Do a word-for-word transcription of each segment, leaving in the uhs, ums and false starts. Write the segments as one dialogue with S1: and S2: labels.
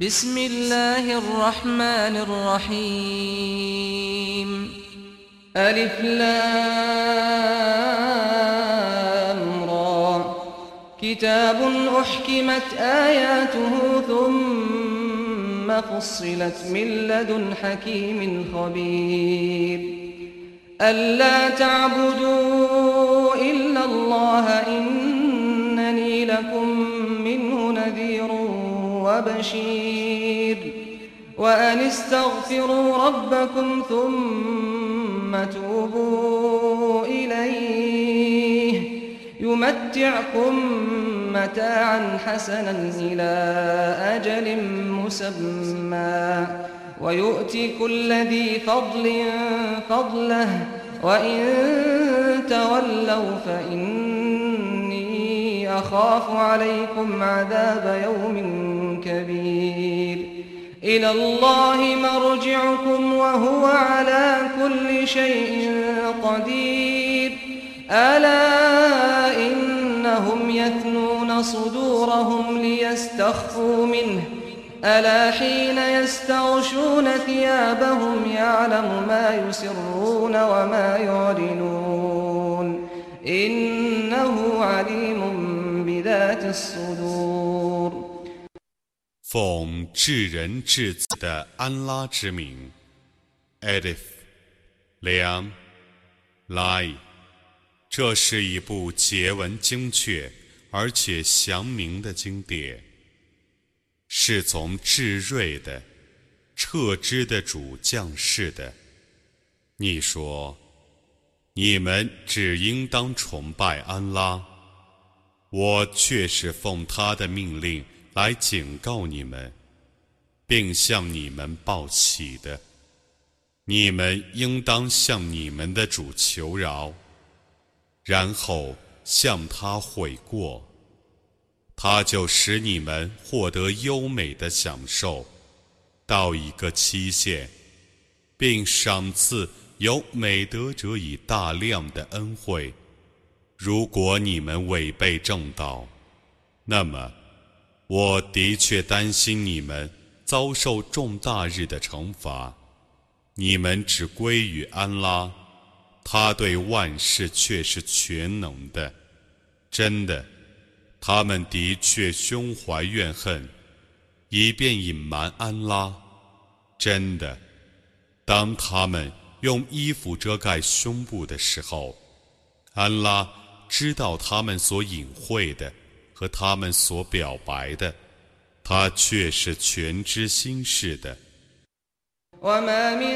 S1: بسم الله الرحمن الرحيم ألف لام را كتاب أحكمت آياته ثم فصلت من لدن حكيم خبير ألا تعبدوا إلا الله إنني لكم منه نذير وبشير وأن استغفروا ربكم ثم توبوا إليه يمتعكم متاعا حسنا إلى أجل مسمى ويؤتي كل ذي فضل فضله وإن تولوا فإني أخاف عليكم عذاب يوم كبير إلى الله مرجعكم وهو على كل شيء قدير ألا إنهم يثنون صدورهم ليستخفوا منه ألا حين يستغشون ثيابهم يعلم ما يسرون وما يعلنون إنه عليم بذات الصدور
S2: 奉至仁至慈的安拉之名 Alif Lam Lai 这是一部结文精确而且详明的经典，是从至睿的彻知的主降世的。你说，你们只应当崇拜安拉，我却是奉他的命令来警告你们，并向你们报喜的。你们应当向你们的主求饶，然后向他悔过，他就使你们获得优美的享受，到一个期限，并赏赐有美德者以大量的恩惠。如果你们违背正道，那么我的确担心你们遭受重大日的惩罚。你们只归于安拉，他对万事却是全能的。真的，他们的确胸怀怨恨，以便隐瞒安拉。真的，当他们用衣服遮盖胸部的时候，安拉知道他们所隐晦的和他们所表白的，他却是全知心事的。
S1: وما من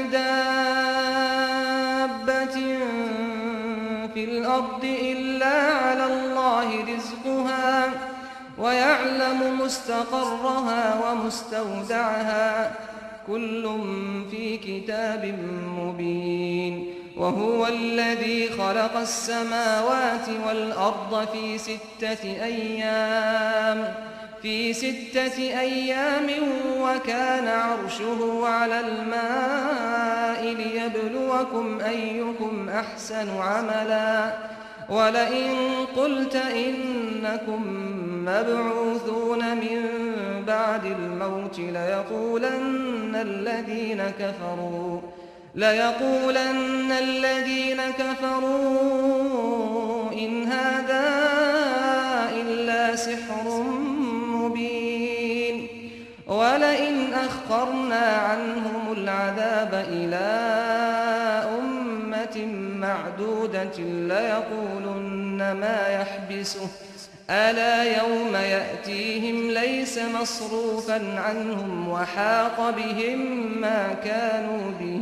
S1: دابة في الأرض إلا على الله رزقها ويعلم مستقرها ومستودعها كل في كتاب مبين وهو الذي خلق السماوات والأرض في ستة أيام في ستة أيام وكان عرشه على الماء ليبلوكم أيكم أحسن عملا ولئن قلت إنكم مبعوثون من بعد الموت ليقولن الذين كفروا ليقولن الذين كفروا إن هذا إلا سحر مبين ولئن أخرنا عنهم العذاب إلى أمة معدودة ليقولن ما يحبسه ألا يوم يأتيهم ليس مصروفا عنهم وحاق بهم ما كانوا به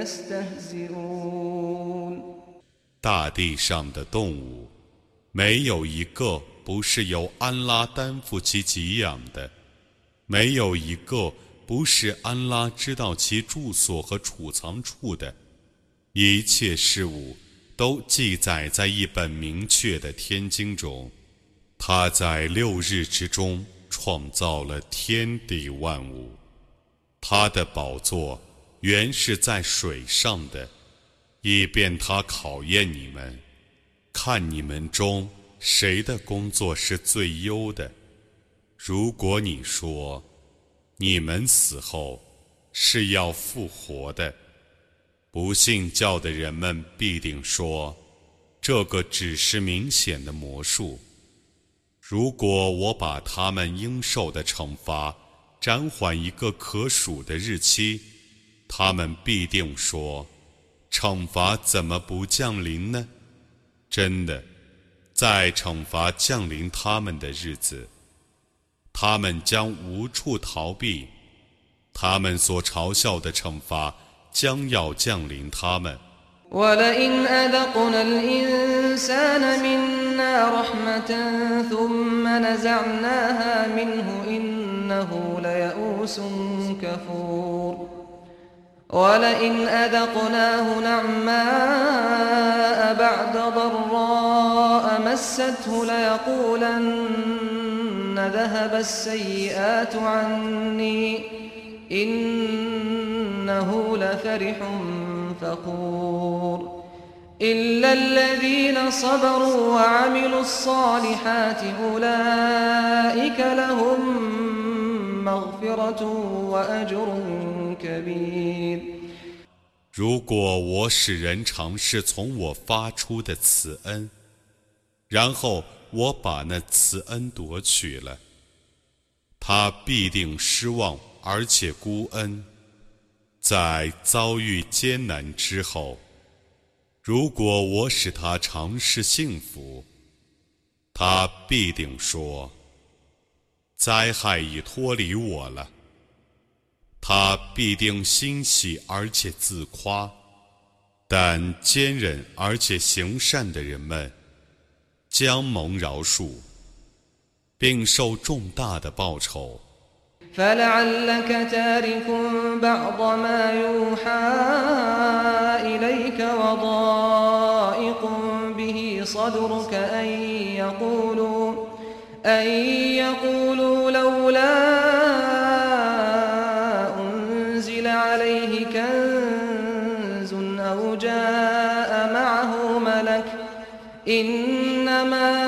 S1: يستهزئون
S2: 大地上的动物，没有一个不是由安拉担负其给养的，没有一个不是安拉知道其住所和储藏处的。一切事物都记载在一本明确的天经中。他在六日之中创造了天地万物，他的宝座原是在水上的，以便他考验你们，看你们中谁的工作是最优的。如果你说你们死后是要复活的。不信教的人们必定说，这个只是明显的魔术。如果我把他们应受的惩罚暂缓一个可数的日期，他们必定说，惩罚怎么不降临呢？真的，在惩罚降临他们的日子，他们将无处逃避，他们所嘲笑的惩罚将要降临他们。
S1: ولئن أذقنا الإنسان منا رحمة ثم نزعناها منه إنه ليئوس كفور ولئن أذقناه نعماء بعد ضراء مسته ليقولن ذهب السيئات عني إنه لفرح فخور إلا الذين صبروا وعملوا الصالحات أولئك لهم مغفرة وأجر كبير。
S2: 如果我使人尝试从我发出的慈恩，然后我把那慈恩夺取了，他必定失望而且孤恩。在遭遇艰难之后，如果我使他尝试幸福，他必定说，灾害已脱离我了。他必定欣喜而且自夸，但坚忍而且行善的人们将蒙饶恕，并受重大的报酬。
S1: فلعلك تارك بعض ما يوحى إليك وضائق به صدرك أن يقولوا أن يقولوا لولا أنزل عليه كنز أو جاء معه ملك إنما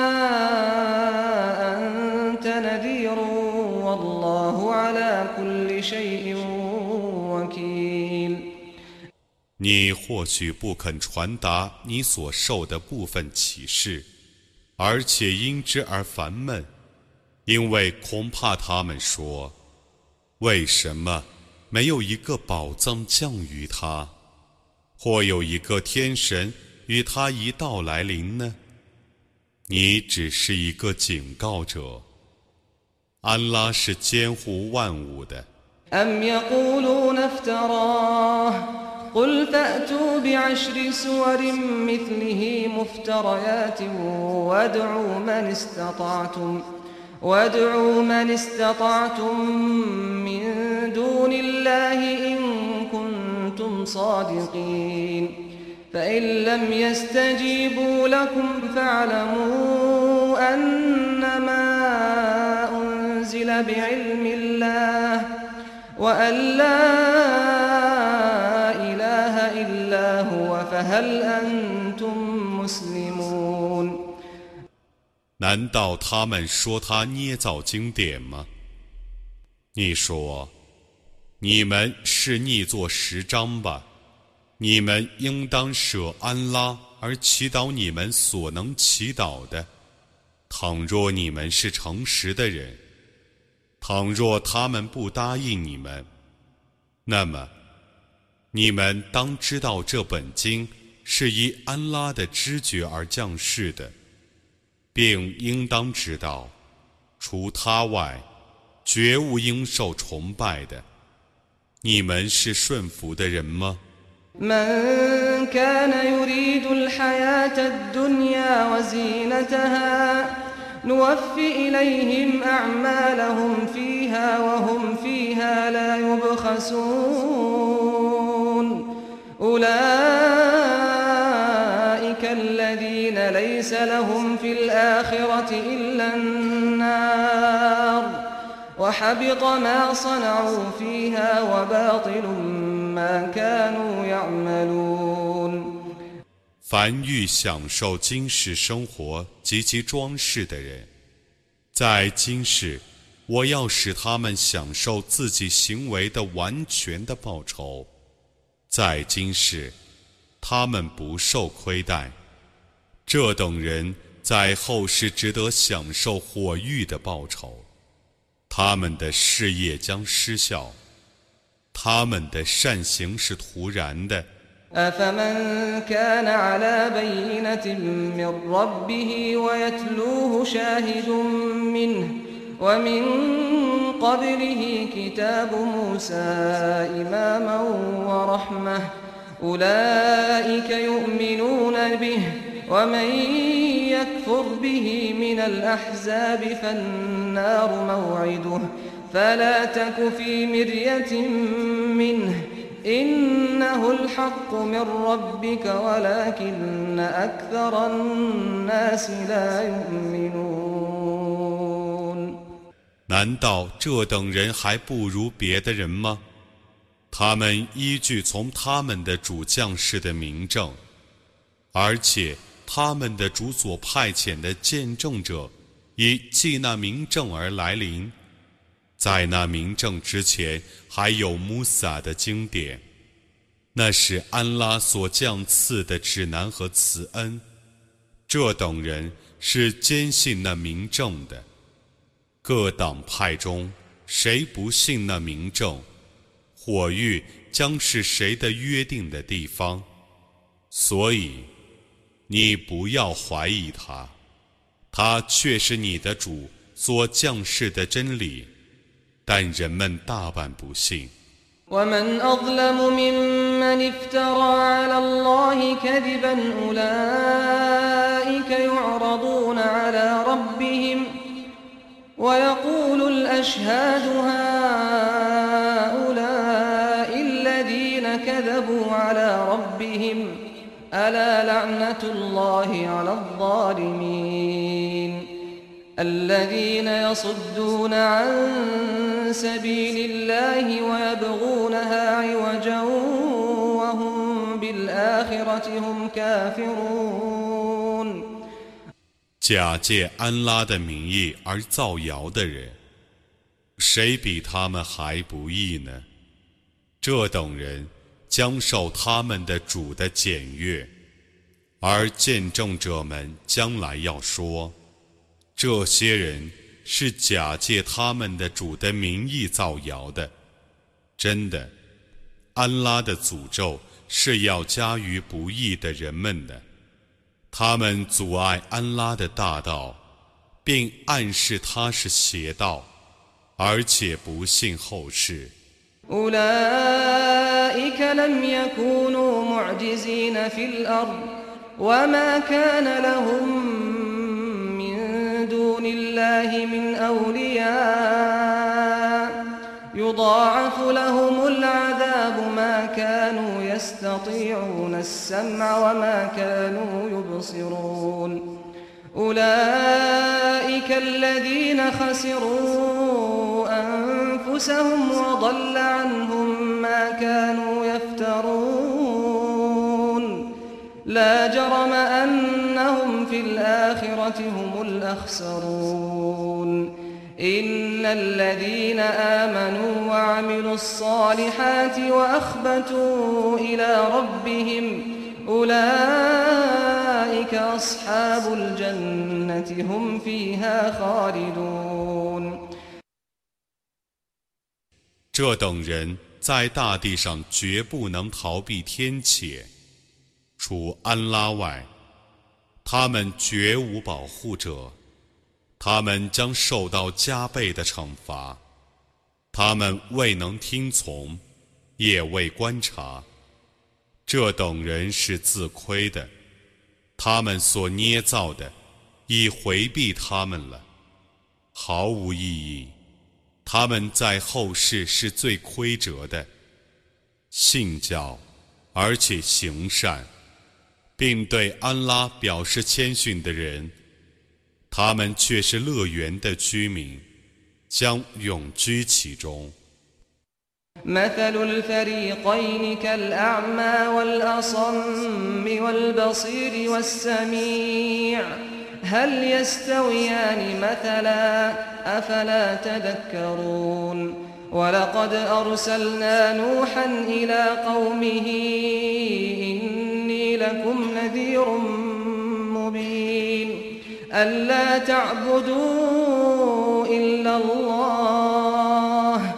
S1: أنت نذير والله على كل شيء وكيل。
S2: 你或许不肯传达你所受的部分启示，而且因之而烦闷，因为恐怕他们说，为什么没有一个宝藏降于他，或有一个天神与他一道来临呢？你只是一个警告者，安拉是监护万物的。
S1: أم يقولون افتراه قل فأتوا بعشر سور مثله مفتريات وادعوا من استطعتم وادعوا من استطعتم من دون الله إن كنتم صادقين فإن لم يستجيبوا لكم فاعلموا أنما أنزل بعلم الله وأن لا إله إلا هو فهل أنتم مسلمون。
S2: 难道他们说他捏造经典吗？你说，你们是逆作十章吧？你们应当舍安拉而祈祷你们所能祈祷的。倘若你们是诚实的人，倘若他们不答应你们，那么你们当知道这本经是依安拉的知觉而降世的，并应当知道，除他外，绝无应受崇拜的。你们是顺服的人吗
S1: من كان يريد الحياة الدنيا وزينتها نوفي إليهم أعمالهم فيها وهم فيها لا يبخسون أولئك الذين ليس لهم في الآخرة إلا النار وحبط ما صنعوا فيها وباطل ما كانوا يعملون。
S2: 凡欲享受今世生活及其装饰的人，在今世我要使他们享受自己行为的完全的报酬，在今世他们不受亏待，这等人在后世值得享受火狱的报酬，他们的事业将失效，他们的善行是徒然的。
S1: أفمن كان على بينة من ربه ويتلوه شاهد منه ومن قبله كتاب موسى إماما ورحمة أولئك يؤمنون به ومن يكفر به من الأحزاب فالنار موعده فلا تك في مرية منه إنه الحق من ربك ولكن أكثر الناس لا يؤمنون
S2: 难道这等人还不如别的人吗？他们依据从他们的主降世的明证，而且他们的主所派遣的见证者以记那明证而来临。在那明证之前，还有穆萨的经典，那是安拉所降赐的指南和慈恩。这等人是坚信那明证的。各党派中，谁不信那明证，火狱将是谁的约定的地方。所以，你不要怀疑他，他却是你的主所降世的真理。但人们大半不信。
S1: ومن أظلم ممن افترى على الله كذبا أولئك يعرضون على ربهم ويقول الأشهاد هؤلاء الذين كذبوا على ربهم ألا لعنة الله على الظالمين الذين يصدون عن سبيل الله ويبغونها عوجا وهم بالآخرة هم كافرون
S2: 假借安拉的名义而造谣的人，谁比他们还不义呢？这等人将受他们的主的检阅，而见证者们将来要说，这些人是假借他们的主的名义造谣的。真的，安拉的诅咒是要加于不义的人们的。他们阻碍安拉的大道，并暗示他是邪道，而且不信后世。
S1: أولئك لم يكونوا معجزين في الأرض وما كان لهم دون الله من أولياء يضاعف لهم العذاب ما كانوا يستطيعون السمع وما كانوا يبصرون أولئك الذين خسروا أنفسهم وضل عنهم ما كانوا يفترون لا جرم أنهم في الآخرة هم الأخسرون إن الذين آمنوا وعملوا الصالحات وأخبتوا إلى ربهم أولئك أصحاب الجنة هم فيها خالدون
S2: 这等人在大地上绝不能逃避天谴，除安拉外，他们绝无保护者，他们将受到加倍的惩罚。他们未能听从，也未观察，这等人是自亏的。他们所捏造的，已回避他们了，毫无意义。他们在后世是最亏折的。信教，而且行善，并对安拉表示谦逊的人，他们却是乐园的居民，将永居其中。
S1: مثل الفريقين كالأعمى والأصم والبصير والسميع هل يستويان مثلا أفلا تذكرون ولقد أرسلنا نوحا إلى قومه إني لكم نذير مبين ألا تعبدوا إلا الله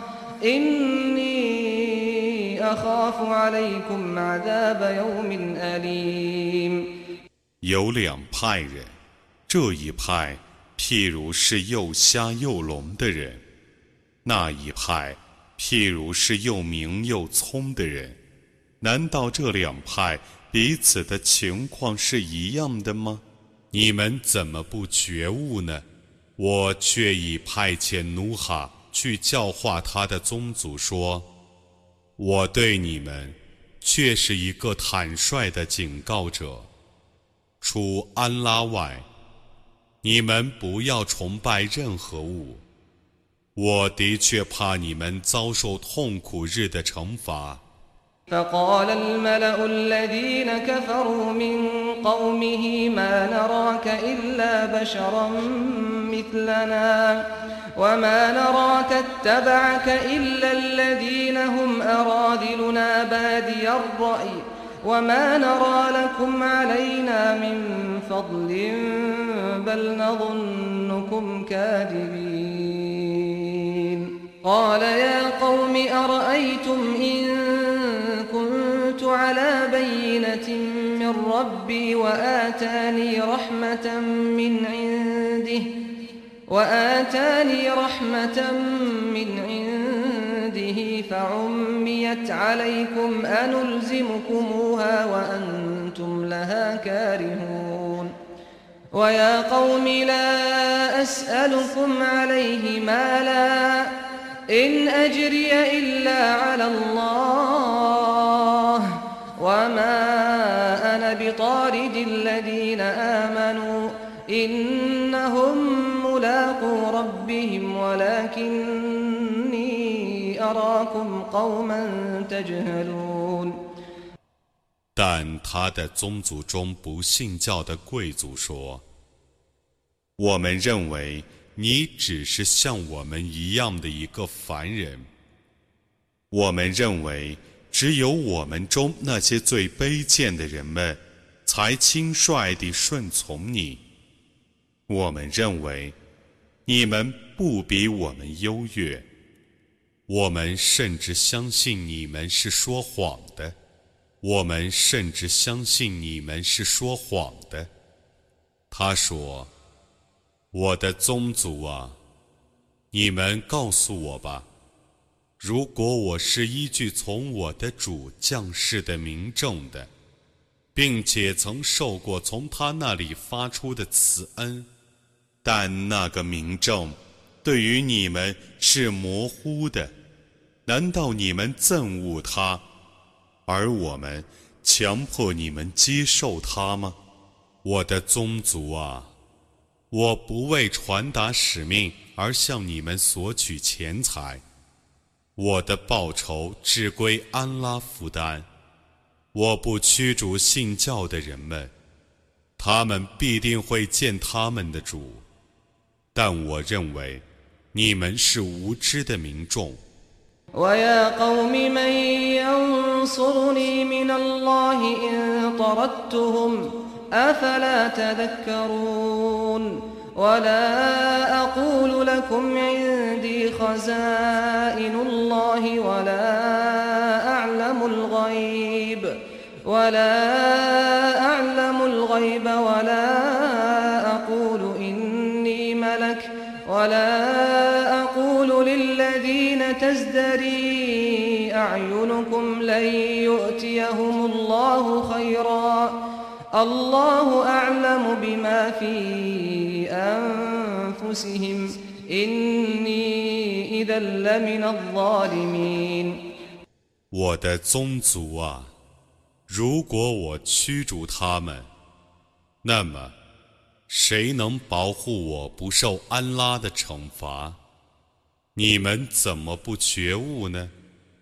S1: إني أخاف عليكم عذاب يوم أليم
S2: 有两派人，这一派譬如是又瞎又聋的人，那一派譬如是又明又聪的人。难道这两派彼此的情况是一样的吗？你们怎么不觉悟呢？我却已派遣努哈去教化他的宗族说，我对你们却是一个坦率的警告者，除安拉外，你们不要崇拜任何物。我的确怕你们遭受痛苦日的惩罚。
S1: فقال الملأ الذين كفروا من قومه ما نراك إلا بشرا مثلنا وما نراك اتبعك إلا الذين هم أراذلنا بادي الرأي وما نرى لكم علينا من فضل بل نظنكم كاذبين قال يا قوم أرأيتم إن كنت على بينة من ربي وآتاني رحمة من عنده وآتاني رحمة من عنده فعميت عليكم أنلزمكموها وأنتم لها كارهون ويا قوم لا أسألكم عليه مالا إن أجري إلا على الله وما أنا بطارد الذين آمنوا إنهم ملاقو ربهم ولكني أراكم قوما تجهلون
S2: 但他的宗族中不信教的贵族说，我们认为你只是像我们一样的一个凡人，我们认为只有我们中那些最卑贱的人们才轻率地顺从你，我们认为你们不比我们优越，我们甚至相信你们是说谎的，我们甚至相信你们是说谎的。他说，我的宗族啊，你们告诉我吧，如果我是依据从我的主降世的明证的，并且曾受过从他那里发出的慈恩，但那个明证对于你们是模糊的，难道你们憎恶他，而我们强迫你们接受他吗？我的宗族啊，我不为传达使命而向你们索取钱财，我的报酬只归安拉负担。我不驱逐信教的人们，他们必定会见他们的主，但我认为你们是无知的民众。
S1: ويا قوم من ينصرني من الله إن طردتهم أفلا تذكرون ولا أقول لكم عندي خزائن الله ولا أعلم الغيب ولا أعلم الغيب ولا أقول إني ملك ولا أقول للذين تزدري أعينكم لن يؤتيهم الله خيرا الله أعلم بما في أنفسهم إني إذا لمن الظالمين
S2: 我的宗族啊，如果我驱逐他们，那么谁能保护我不受安拉的惩罚？你们怎么不觉悟呢？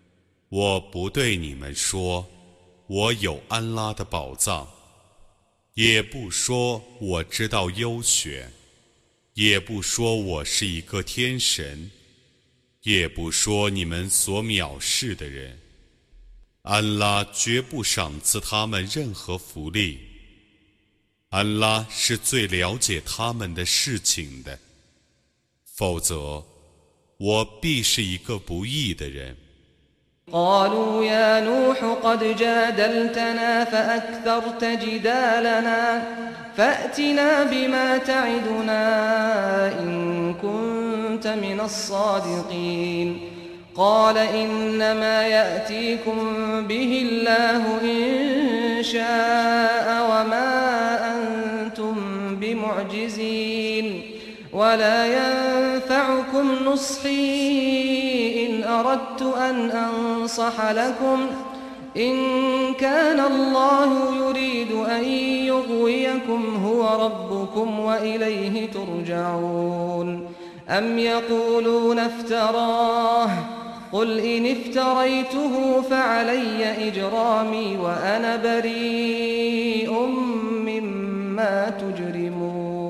S2: 我不对你们说，我有安拉的宝藏， 也不说我知道优选，也不说我是一个天神，也不说你们所藐视的人。安拉绝不赏赐他们任何福利，安拉是最了解他们的事情的，否则我必是一个不义的人。
S1: قالوا يا نوح قد جادلتنا فأكثرت جدالنا فأتنا بما تعدنا إن كنت من الصادقين قال إنما يأتيكم به الله إن شاء وما أنتم بمعجزين ولا ينفعكم نصحي إن أردت أن أنصح لكم إن كان الله يريد أن يغويكم هو ربكم وإليه ترجعون أم يقولون افتراه قل إن افتريته فعلي إجرامي وأنا بريء مما تجرمون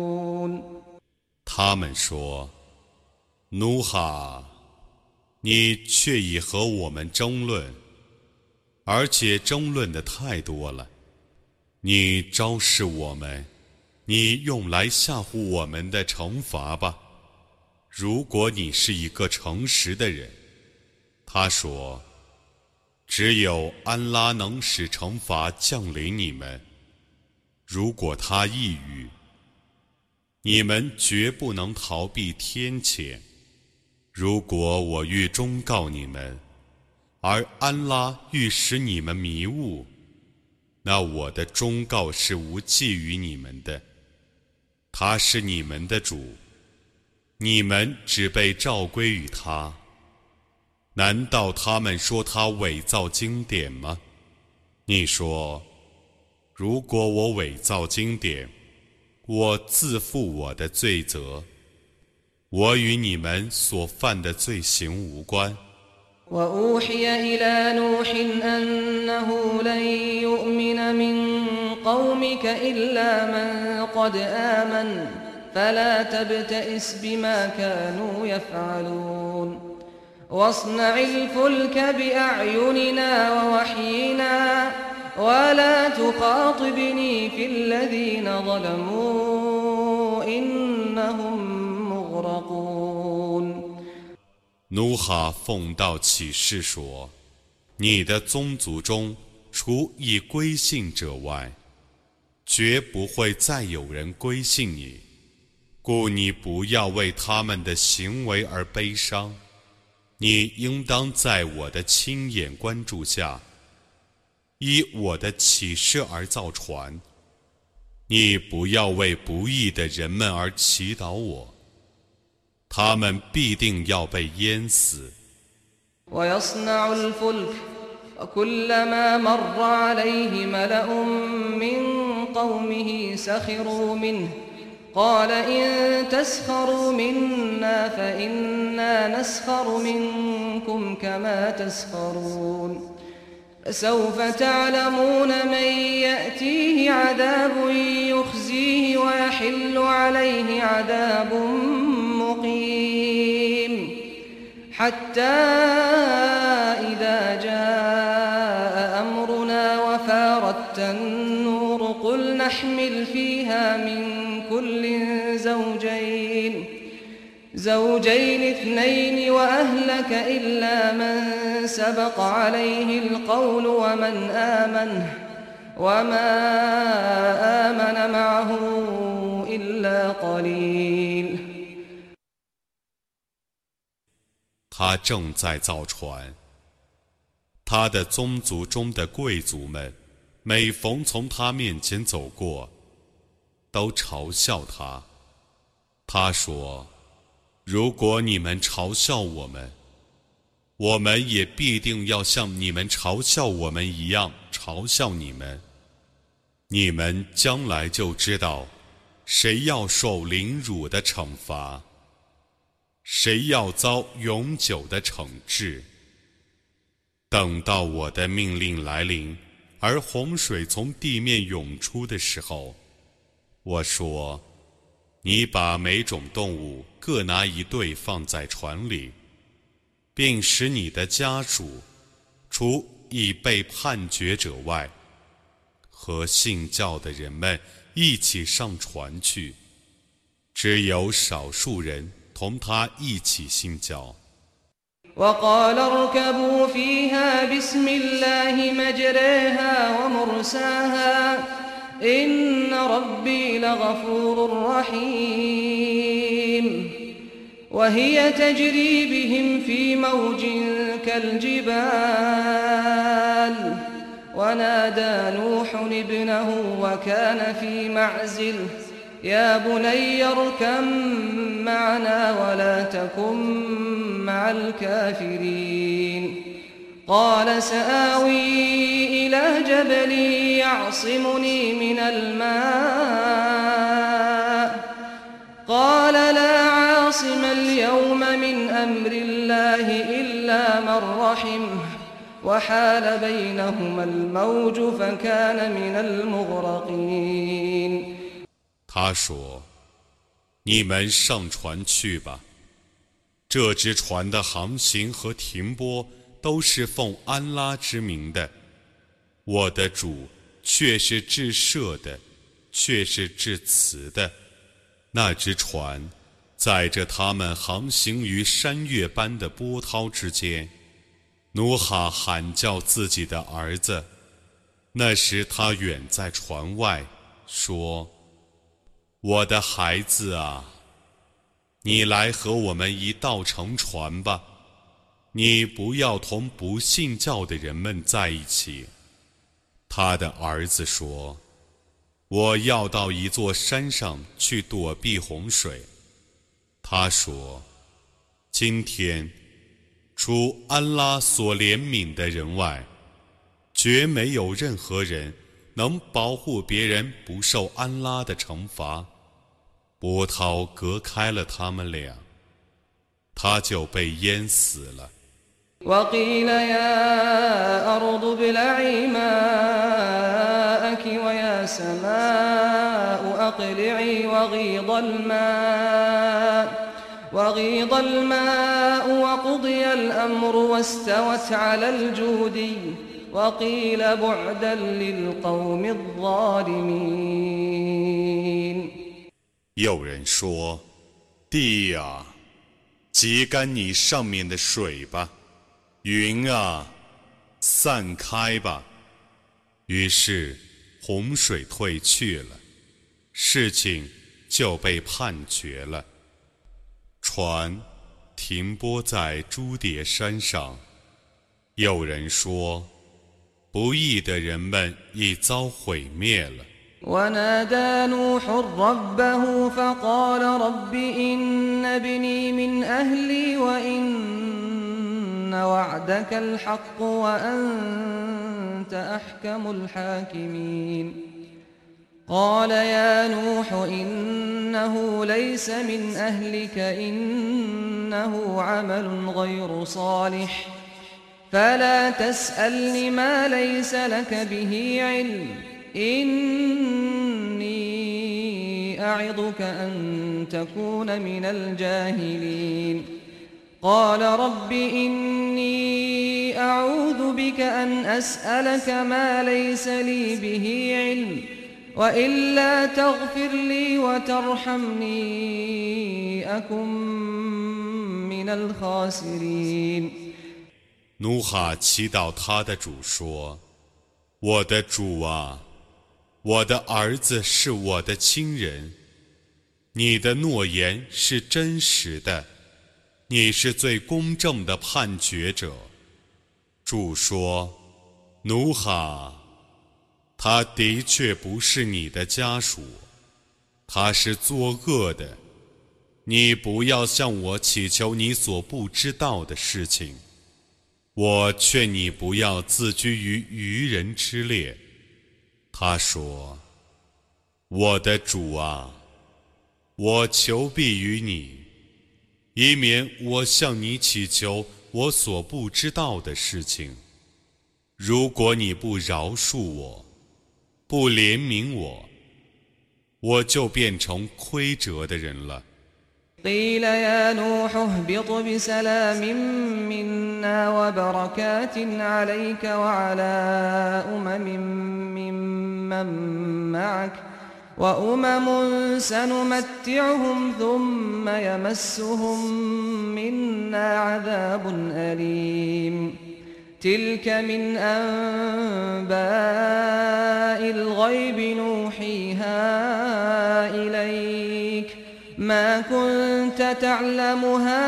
S2: 他们说：“努哈，你却已和我们争论，而且争论的太多了。你昭示我们，你用来吓唬我们的惩罚吧。如果你是一个诚实的人。”他说：“只有安拉能使惩罚降临你们。如果他抑郁，你们绝不能逃避天谴。如果我欲忠告你们，而安拉欲使你们迷雾，那我的忠告是无济于你们的。他是你们的主，你们只被召归于他。难道他们说他伪造经典吗？你说，如果我伪造经典，我自负我的罪责，我与你们所犯的罪行无关。
S1: وأوحي إلى نوح أنه لن يؤمن من قومك إلا من قد آمن فلا تبتئس بما كانوا يفعلون واصنع الفلك بأعيننا ووحينا ولا تخاطبني في الذين ظلموا إنهم مغرقون
S2: 努哈奉道起誓说：“你的宗族中，除已归信者外，绝不会再有人归信你，故你不要为他们的行为而悲伤。你应当在我的亲眼关注下，依我的启示而造船。你不要为不义的人们而祈祷我。”他们必定要被淹死。
S1: ويصنع الفلك وكلما مر عليه ملأ من قومه سخروا منه قال إن تسخروا منا فإنا نسخر منكم كما تسخرون فسوف تعلمون من يأتيه عذاب يخزيه ويحل عليه عذاب مقيم حتى إذا جاء أمرنا وفارت النور قل نحمل فيها من كل زوجين زوجين اثنين وأهلك إلا من سبق عليه القول ومن آمن وما آمن معه إلا قليل
S2: 他正在造船，他的宗族中的贵族们，每逢从他面前走过，都嘲笑他。他说：“如果你们嘲笑我们，我们也必定要像你们嘲笑我们一样嘲笑你们。你们将来就知道，谁要受凌辱的惩罚，谁要遭永久的惩治。等到我的命令来临， 而洪水从地面涌出的时候，我说：你把每种动物各拿一对放在船里，并使你的家属，除已被判决者外，和信教的人们一起上船去，只有少数人同他一起信教。
S1: وقال اركبوا فيها بسم الله مجريها ومرساها إن ربي لغفور رحيم وهي تجري بهم في موج كالجبال ونادى نوح ابنه وكان في معزل يا بني اركب معنا ولا تكن مع الكافرين قال سآوي إلى جبل يعصمني من الماء قال لا عاصم اليوم من أمر الله إلا من رحمه وحال بينهما الموج فكان من المغرقين
S2: 他说：你们上船去吧，这只船的航行和停泊都是奉安拉之名的，我的主却是至赦的，却是至慈的。那只船载着他们航行于山岳般的波涛之间。努哈喊叫自己的儿子，那时他远在船外，说：我的孩子啊，你来和我们一道乘船吧，你不要同不信教的人们在一起。他的儿子说：我要到一座山上去躲避洪水。他说：今天除安拉所怜悯的人外，绝没有任何人能保护别人不受安拉的惩罚。波涛隔开了他们俩，他就被淹死了。
S1: وقيل يا أرض ابلعي ماءك ويا سماء أقلعي وغيض الماء وغيض الماء وقضي الأمر واستوت على الجودي وقيل بعدا للقوم الظالمين
S2: 有人说：地啊，挤干你上面的水吧，云啊，散开吧。于是洪水退去了，事情就被判决了。船停泊在朱迭山上。有人说：不义的人们已遭毁灭了。
S1: ونادى نوح ربه فقال رب إن ابني من أهلي وإن وعدك الحق وأنت أحكم الحاكمين قال يا نوح إنه ليس من أهلك إنه عمل غير صالح فلا تسألني ما ليس لك به علم إني أعظك أن تكون من الجاهلين قال رب إني أعوذ بك أن أسألك ما ليس لي به علم وإلا تغفر لي وترحمني أكن من الخاسرين
S2: 努哈祈祷他的主说：我的主啊，我的儿子是我的亲人，你的诺言是真实的，你是最公正的判决者。主说：努哈，他的确不是你的家属，他是作恶的，你不要向我祈求你所不知道的事情。我劝你不要自居于愚人之列。他说：我的主啊，我求庇于你，以免我向你祈求我所不知道的事情。 如果你不饶恕我，不怜悯我，我就变成亏折的人了。
S1: قيل يا نوح اهبط بسلام منا وبركات عليك وعلى أمم ممن معك وأمم سنمتعهم ثم يمسهم منا عذاب أليم تلك من أنباء الغيب نوحيها إليك ما كنت تعلمها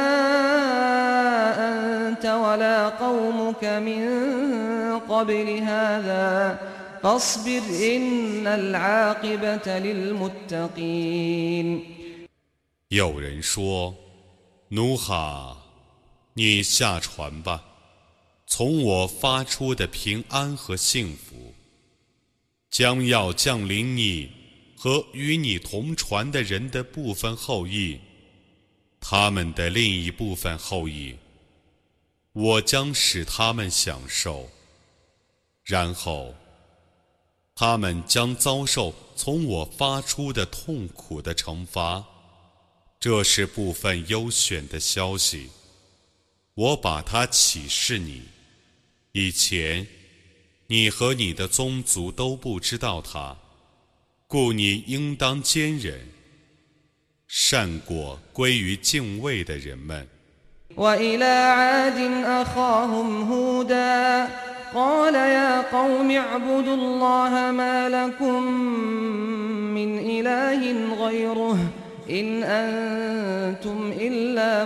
S1: أنت ولا قومك من قبل هذا فاصبر إن العاقبة للمتقين。
S2: 有人说：“努哈，你下船吧，从我发出的平安和幸福，将要降临你和与你同船的人的部分后裔，他们的另一部分后裔，我将使他们享受，然后他们将遭受从我发出的痛苦的惩罚。这是部分优选的消息，我把它启示你，以前你和你的宗族都不知道它，故你应当坚忍，善过归于敬畏的人们。
S1: وإلى عاد أخاهم هودا قال يا قوم اعبدوا الله ما لكم من إله غيره إن أنتم إلا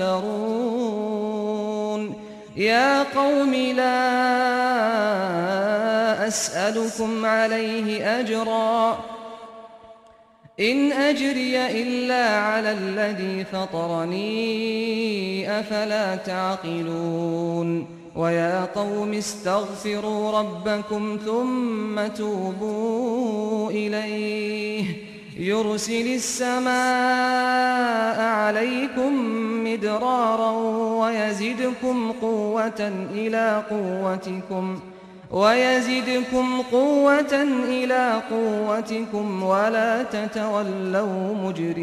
S1: مفترون يا قوم لا أسألكم عليه أجرا إن أجري إلا على الذي فطرني أفلا تعقلون ويا قوم استغفروا ربكم ثم توبوا إليه يرسل السماء عليكم مدرارا ويزدكم قوة إلى قوتكم ويزدكم قوة إلى قوتكم ولا تتولوا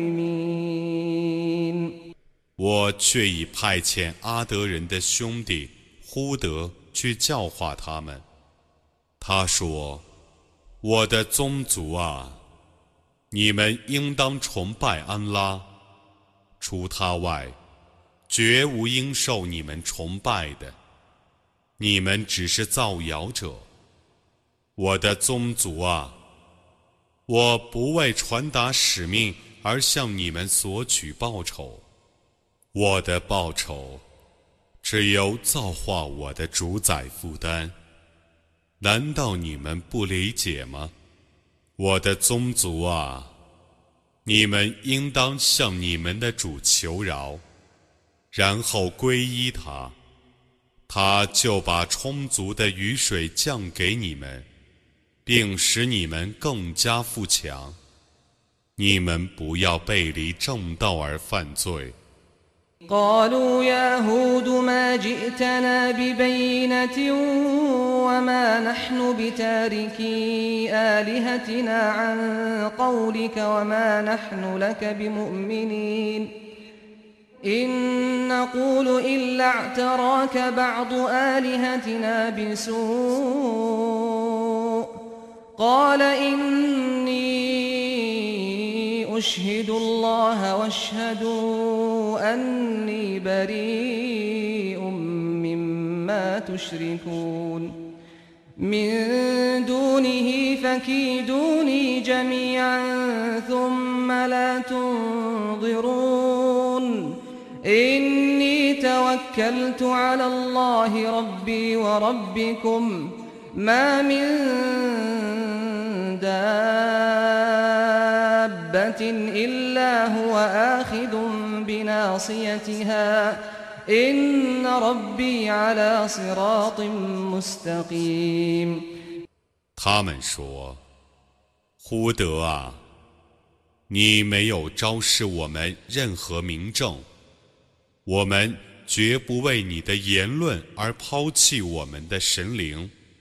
S1: مجرمين。
S2: 我却已派遣阿德人的兄弟呼德去教化他们。他说：“我的宗族啊，你们应当崇拜安拉，除他外，绝无应受你们崇拜的。你们只是造谣者。我的宗族啊，我不为传达使命而向你们索取报酬，我的报酬只由造化我的主宰负担。难道你们不理解吗？我的宗族啊，你们应当向你们的主求饶，然后皈依他，他就把充足的雨水降给你们，并使你们更加富强。你们不要背离正道而犯罪。
S1: قالوا يا هود ما جئتنا ببينة وما نحن بتاركي آلهتنا عن قولك وما نحن لك بمؤمنين إن نقول إلا اعتراك بعض آلهتنا بسوء قال إني أشهد الله واشهدوا أني بريء مما تشركون من دونه فكيدوني جميعا ثم لا تنظرون إني توكلت على الله ربي وربكم ما من دابة إلا هو آخذ بناصيتها إن ربي على صراط مستقيم。
S2: 他们说：“呼德啊，你没有昭示我们任何明证，我们绝不为你的言论而抛弃我们的神灵。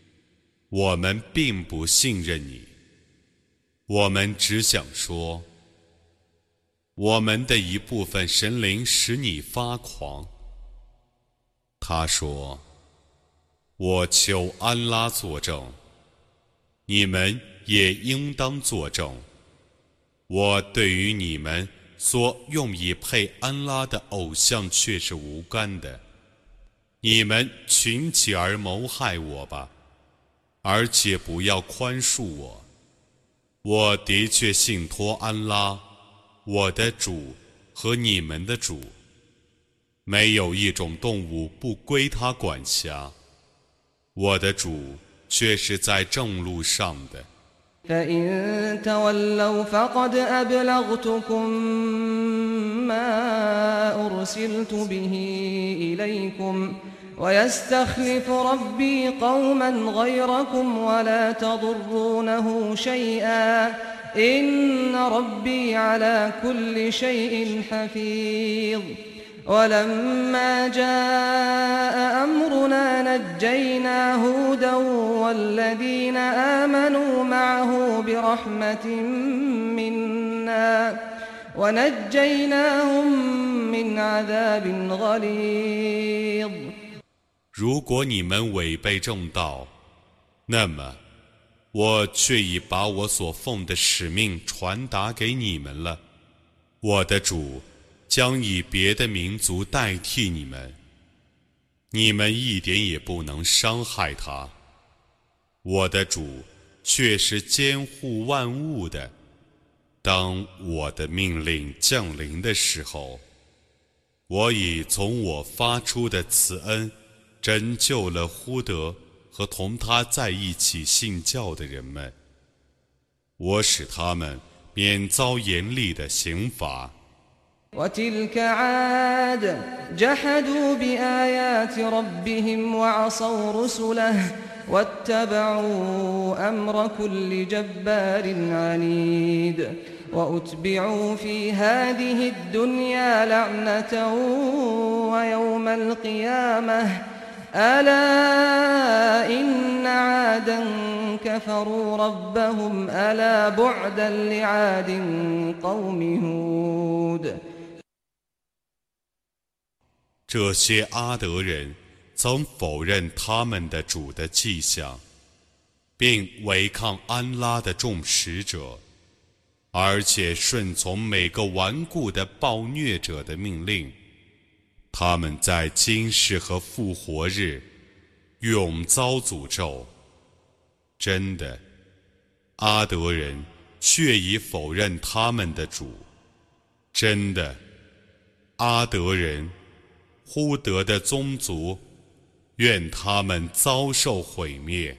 S2: 我们并不信任你，我们只想说，我们的一部分神灵使你发狂。他说，我求安拉作证，你们也应当作证，我对于你们所用以配安拉的偶像却是无干的。你们群起而谋害我吧，而且不要宽恕我。我的确信托安拉，我的主和你们的主，没有一种动物不归他管辖。我的主却是在正路上的。
S1: فإن تولوا فقد أبلغتكم ما أرسلت به إليكم ويستخلف ربي قوما غيركم ولا تضرونه شيئا إن ربي على كل شيء حفيظ ولما جاء أمرنا نجينا هودا والذين آمنوا معه برحمة منا ونجيناهم من عذاب غليظ。
S2: 如果你们违背正道，那么我却已把我所奉的使命传达给你们了。我的主将以别的民族代替你们，你们一点也不能伤害他。我的主却是监护万物的。当我的命令降临的时候，我已从我发出的慈恩拯救了呼德和同他在一起信教的人们，我使他们免遭严厉的刑罚。
S1: وتلك عاد جحدوا بآيات ربهم وعصوا رسله واتبعوا أمر كل جبار عنيد وأتبعوا في هذه الدنيا لعنة ويوم القيامة ألا إن عادا كفروا ربهم ألا بعدا لعاد قوم هود。
S2: 这些阿德人曾否认他们的主的迹象，并违抗安拉的众使者，而且顺从每个顽固的暴虐者的命令。他们在今世和复活日永遭诅咒。真的，阿德人却已否认他们的主。真的，阿德人呼德的宗族，愿他们遭受毁灭。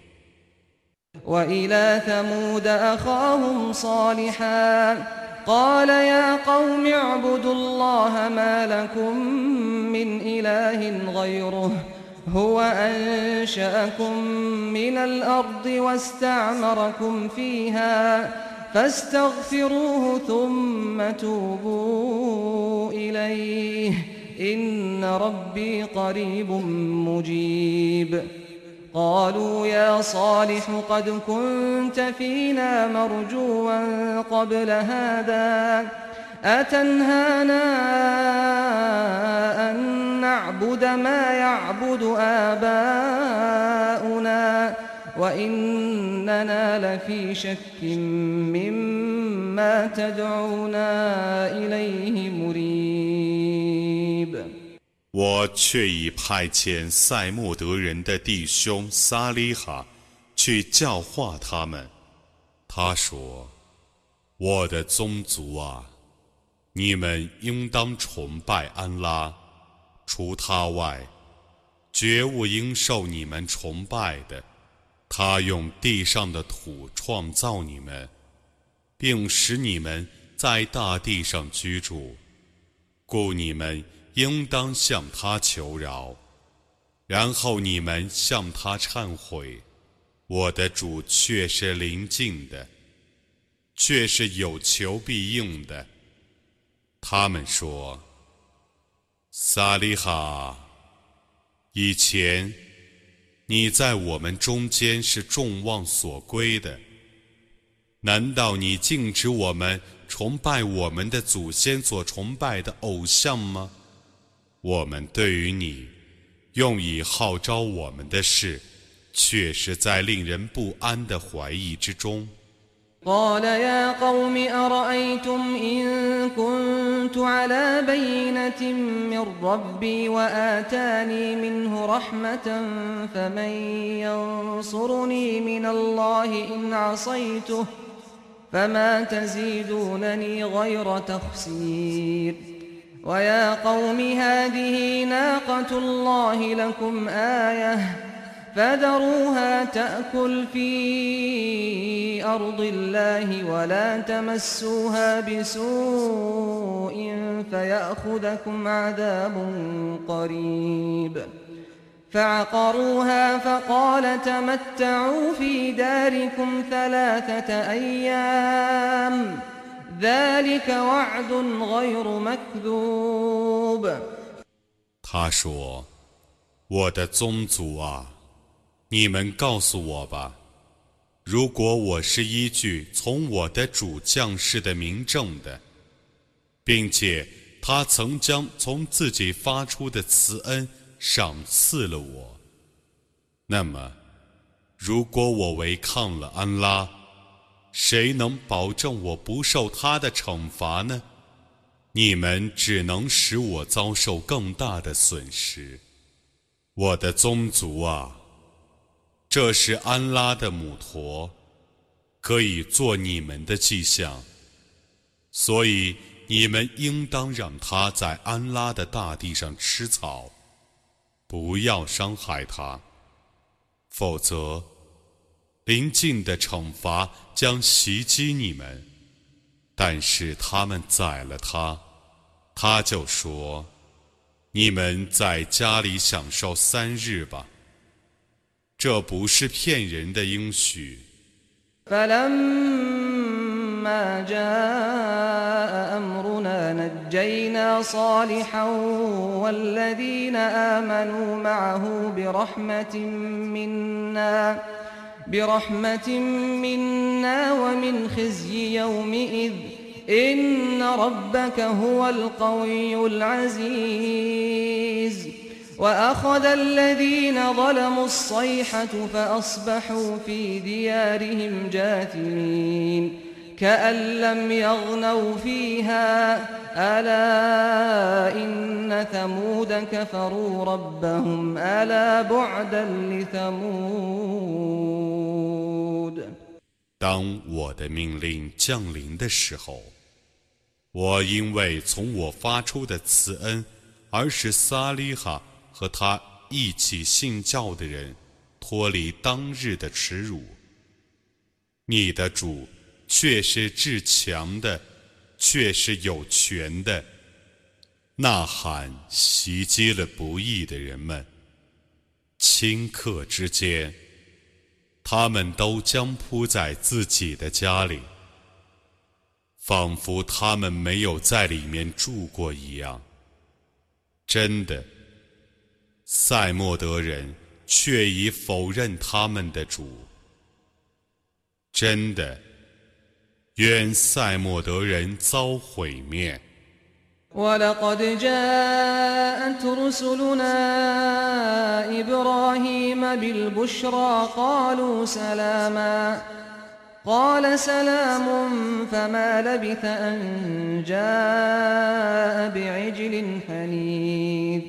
S1: وإلى ثمود أخاهم صالحا قال يا قوم اعبدوا الله ما لكم من إله غيره هو أنشأكم من الأرض واستعمركم فيها فاستغفروه ثم توبوا إليه إن ربي قريب مجيب。قالوا يا صالح قد كنت فينا مرجوا قبل هذا أتنهانا أن نعبد ما يعبد آباؤنا وإننا لفي شك مما تدعونا إليه مريب。
S2: 我却已派遣塞莫德人的弟兄撒利哈去教化他们。他说：我的宗族啊，你们应当崇拜安拉，除他外，绝无应受你们崇拜的。他用地上的土创造你们，并使你们在大地上居住，故你们应当向他求饶，然后你们向他忏悔。我的主却是临近的，却是有求必应的。他们说：撒利哈，以前你在我们中间是众望所归的。难道你禁止我们崇拜我们的祖先所崇拜的偶像吗？我们对于你用以号召我们的事，却是在令人不安的怀疑之中。
S1: قال يا قوم أرأيتم إن كنت على بينة من ربي وآتاني منه رحمة فمن ينصرني من الله إن عصيته فما تزيدونني غير تخسير ويا قوم هذه ناقة الله لكم آية فذروها تأكل في أرض الله ولا تمسوها بسوء فيأخذكم عذاب قريب فعقروها فقال تمتعوا في داركم ثلاثة أيام ذلك وعد غير مكذوب
S2: 他说：“我的宗族啊，你们告诉我吧，如果我是依据从我的主降世的明证的，并且他曾将从自己发出的慈恩赏赐了我，那么如果我违抗了安拉，谁能保证我不受他的惩罚呢？你们只能使我遭受更大的损失。我的宗族啊，这是安拉的母驼，可以做你们的迹象，所以你们应当让它在安拉的大地上吃草，不要伤害它，否则临近的惩罚将袭击你们。但是他们宰了他，他就说：你们在家里享受三日吧，这不是骗人的应许。
S1: فلما جاء أمرنا نجينا صالحا والذين آمنوا معه برحمة منا برحمة منا ومن خزي يومئذ إن ربك هو القوي العزيز وأخذ الذين ظلموا الصيحة فأصبحوا في ديارهم جاثمين كأن لم يغنوا فيها ألا إن ثمود كفروا ربهم ألا بعدا لثمود
S2: 当我的命令降临的时候，我因为从我发出的慈恩，而使撒利哈和他一起信教的人脱离当日的耻辱。你的主却是至强的，却是有权的。呐喊袭击了不义的人们，顷刻之间，他们都将扑在自己的家里，仿佛他们没有在里面住过一样。真的，塞莫德人却已否认他们的主。真的，愿塞莫德人遭毁灭。
S1: ولقد جاءت رسلنا إبراهيم بالبشرى قالوا سلاما قال سلام فما لبث أن جاء بعجل حنيذ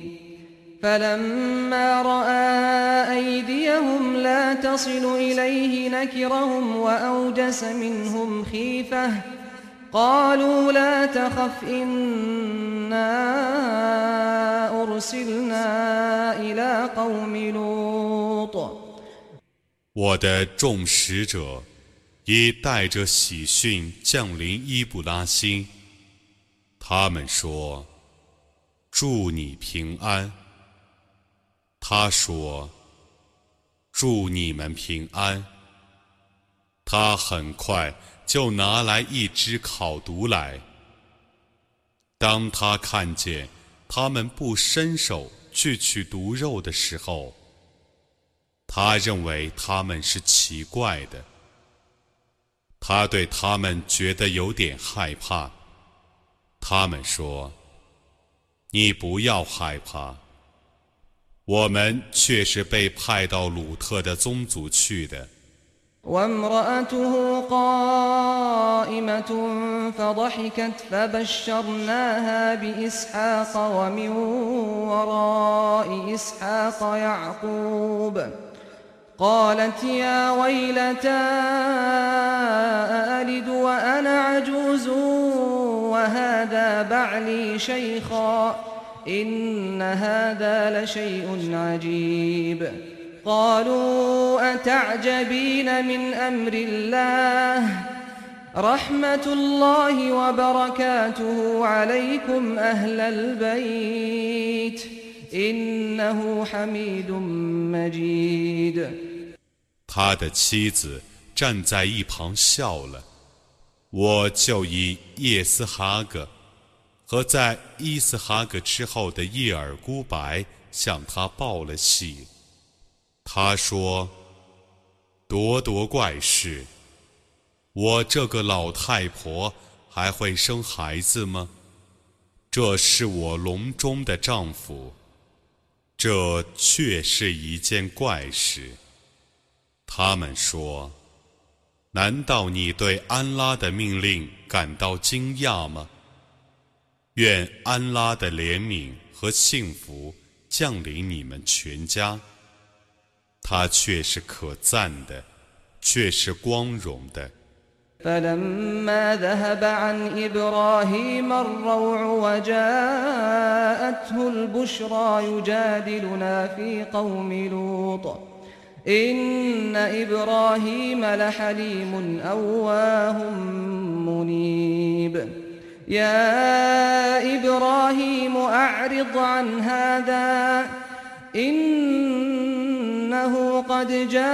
S1: فلما رأى أيديهم لا تصل إليه نكرهم وأوجس منهم خيفة قالوا لا تخف إنا أرسلنا إلى قوم لوط
S2: 我的众使者已带着喜讯降临伊布拉欣，他们说：祝你平安。他说：祝你们平安。他很快就拿来一只烤犊来。当他看见他们不伸手去取犊肉的时候， 他认为他们是奇怪的，他对他们觉得有点害怕。他们说：“你不要害怕，我们却是被派到鲁特的宗族去的。”
S1: وامرأته قائمة فضحكت فبشرناها بإسحاق ومن وراء إسحاق يعقوب قالت يا ويلتى أألد وأنا عجوز وهذا بعلي شيخا إن هذا لشيء عجيب قالوا أتعجبين من أمر الله رحمة الله وبركاته عليكم أهل البيت إنه حميد مجيد
S2: 他的妻子站在一旁笑了，我就以叶斯哈格和在伊斯哈格之后的叶尔孤白向他报了喜。他说：“咄咄怪事！我这个老太婆还会生孩子吗？这是我笼中的丈夫，这确是一件怪事。”他们说：“难道你对安拉的命令感到惊讶吗？愿安拉的怜悯和幸福降临你们全家。他却是可赞的，却是光荣的。”
S1: فلما ذهب عن إبراهيم الروع وجاءته البشرى يجادلنا في قوم لوط إن إبراهيم لحليم أواه منيب يا إبراهيم أعرض عن هذا إنه قد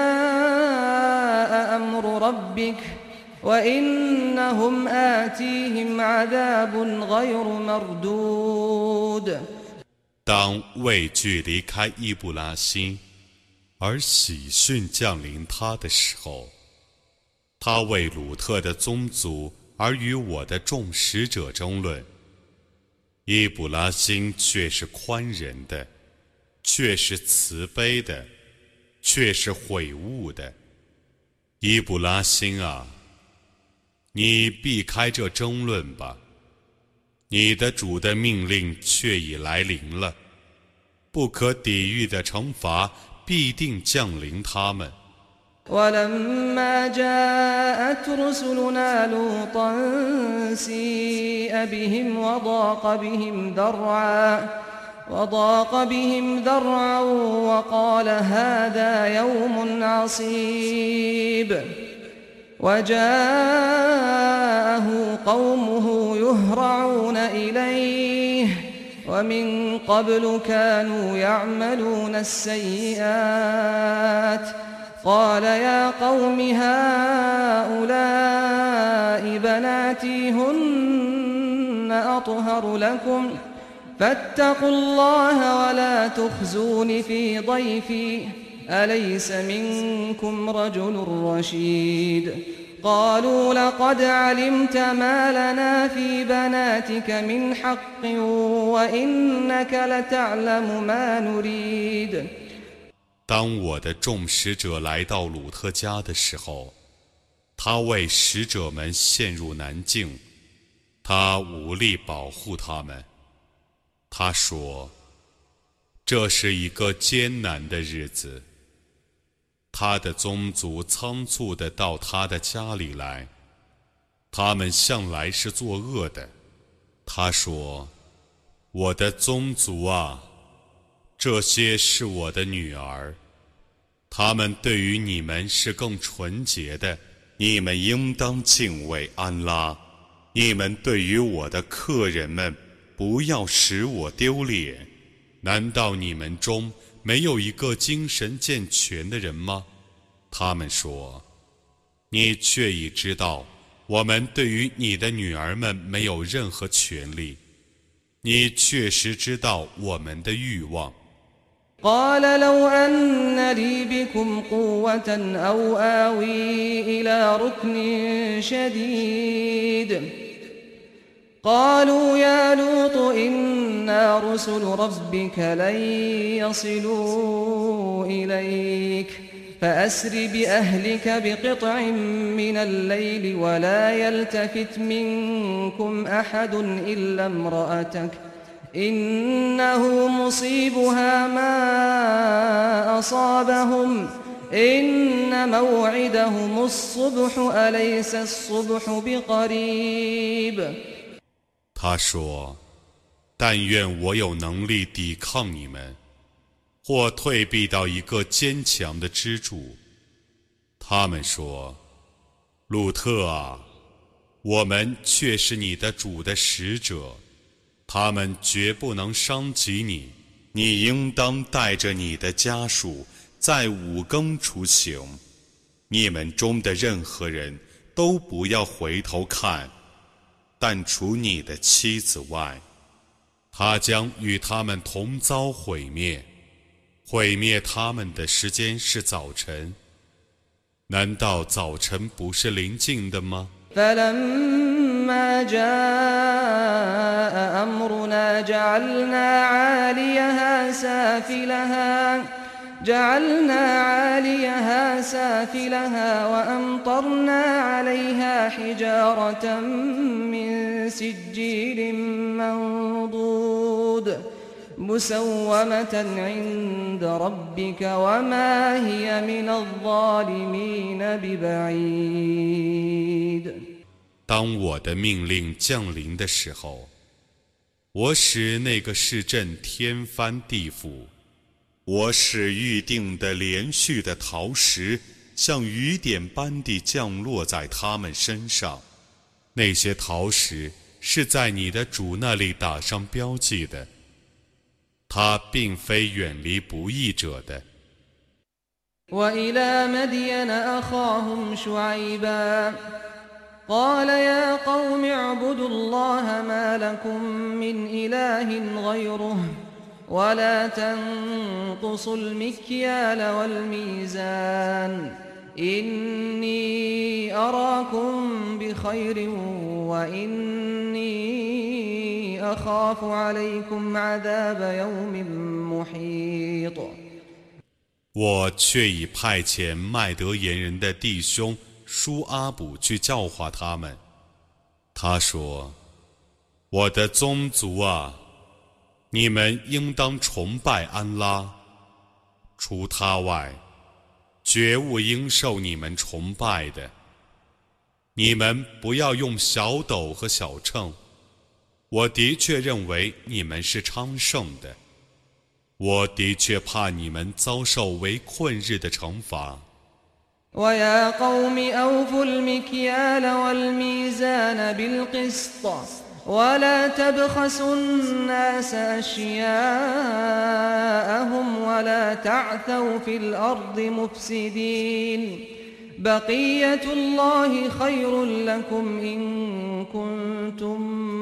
S1: جاء أمر ربك وإنهم آتيهم عذاب غير مردود
S2: 当畏惧离开伊布拉欣，而喜讯降临他的时候，他为鲁特的宗族而与我的众使者争论。伊布拉欣却是宽仁的，却是慈悲的，却是悔悟的。伊布拉欣啊，你避开这争论吧，你的主的命令却已来临了，不可抵御的惩罚必定降临他们。
S1: ولما جاءت رسلنا لوطا سيء بهم وضاق بهم ذرعا وضاق بهم ذرعا وقال هذا يوم عصيب وجاءه قومه يهرعون إليه ومن قبل كانوا يعملون السيئات قال يا قوم هؤلاء بناتي هن أطهر لكم فاتقوا الله ولا تخزون في ضيفي أليس منكم رجل رشيد قالوا لقد علمت ما لنا في بناتك من حق وإنك لتعلم ما نريد
S2: 当我的众使者来到鲁特家的时候，他为使者们陷入难境，他无力保护他们。他说：“这是一个艰难的日子。”他的宗族仓促地到他的家里来，他们向来是作恶的。他说：“我的宗族啊，这些是我的女儿，她们对于你们是更纯洁的，你们应当敬畏安拉。你们对于我的客人们，不要使我丢脸。难道你们中没有一个精神健全的人吗？”他们说：“你却已知道，我们对于你的女儿们没有任何权利。你确实知道我们的欲望。
S1: قال لو أن لي بكم قوة أو آوي إلى ركن شديد قالوا يا لوط إنا رسل ربك لن يصلوا إليك فأسر بأهلك بقطع من الليل ولا يلتفت منكم أحد إلا امرأتك إنه مصيبها ما أصابهم إن موعدهم الصبح أليس الصبح بقريب
S2: 他说：“但愿我有能力抵抗你们，或退避到一个坚强的支柱。”他们说：“鲁特啊，我们却是你的主的使者，他们绝不能伤及你。你应当带着你的家属在五更出行，你们中的任何人都不要回头看。但除你的妻子外，他将与他们同遭毁灭。毁灭他们的时间是早晨，难道早晨不是临近的吗？
S1: فلما جاء أمرنا جعلنا عاليها سافلها جعلنا عاليها سافلها وأمطرنا عليها حجارة من سجيل منضود مسومة عند ربك وما هي من الظالمين ببعيد
S2: 当我的命令降临的时候，我使那个市镇天翻地覆，我使预定的连续的陶石像雨点般地降落在他们身上。那些陶石是在你的主那里打上标记的，他并非远离不义者的。
S1: وإلى مدين أخاهم شعيبا قال يا قوم اعبدوا الله ما لكم من إله غيره ولا تنقصوا المكيال والميزان إني أراكم بخير وإني أخاف عليكم عذاب يوم محيط
S2: 我却已派遣麦德言人的弟兄舒阿卜去教化他们。他说：“我的宗族啊，你们应当崇拜安拉，除他外，绝无应受你们崇拜的。你们不要用小斗和小秤，我的确认为你们是昌盛的。我的确怕你们遭受为困日的惩罚。”
S1: ويا قوم أوفوا المكيال والميزان بالقسط ولا تبخسوا الناس أشياءهم ولا تعثوا في الأرض مفسدين بقية الله خير لكم إن كنتم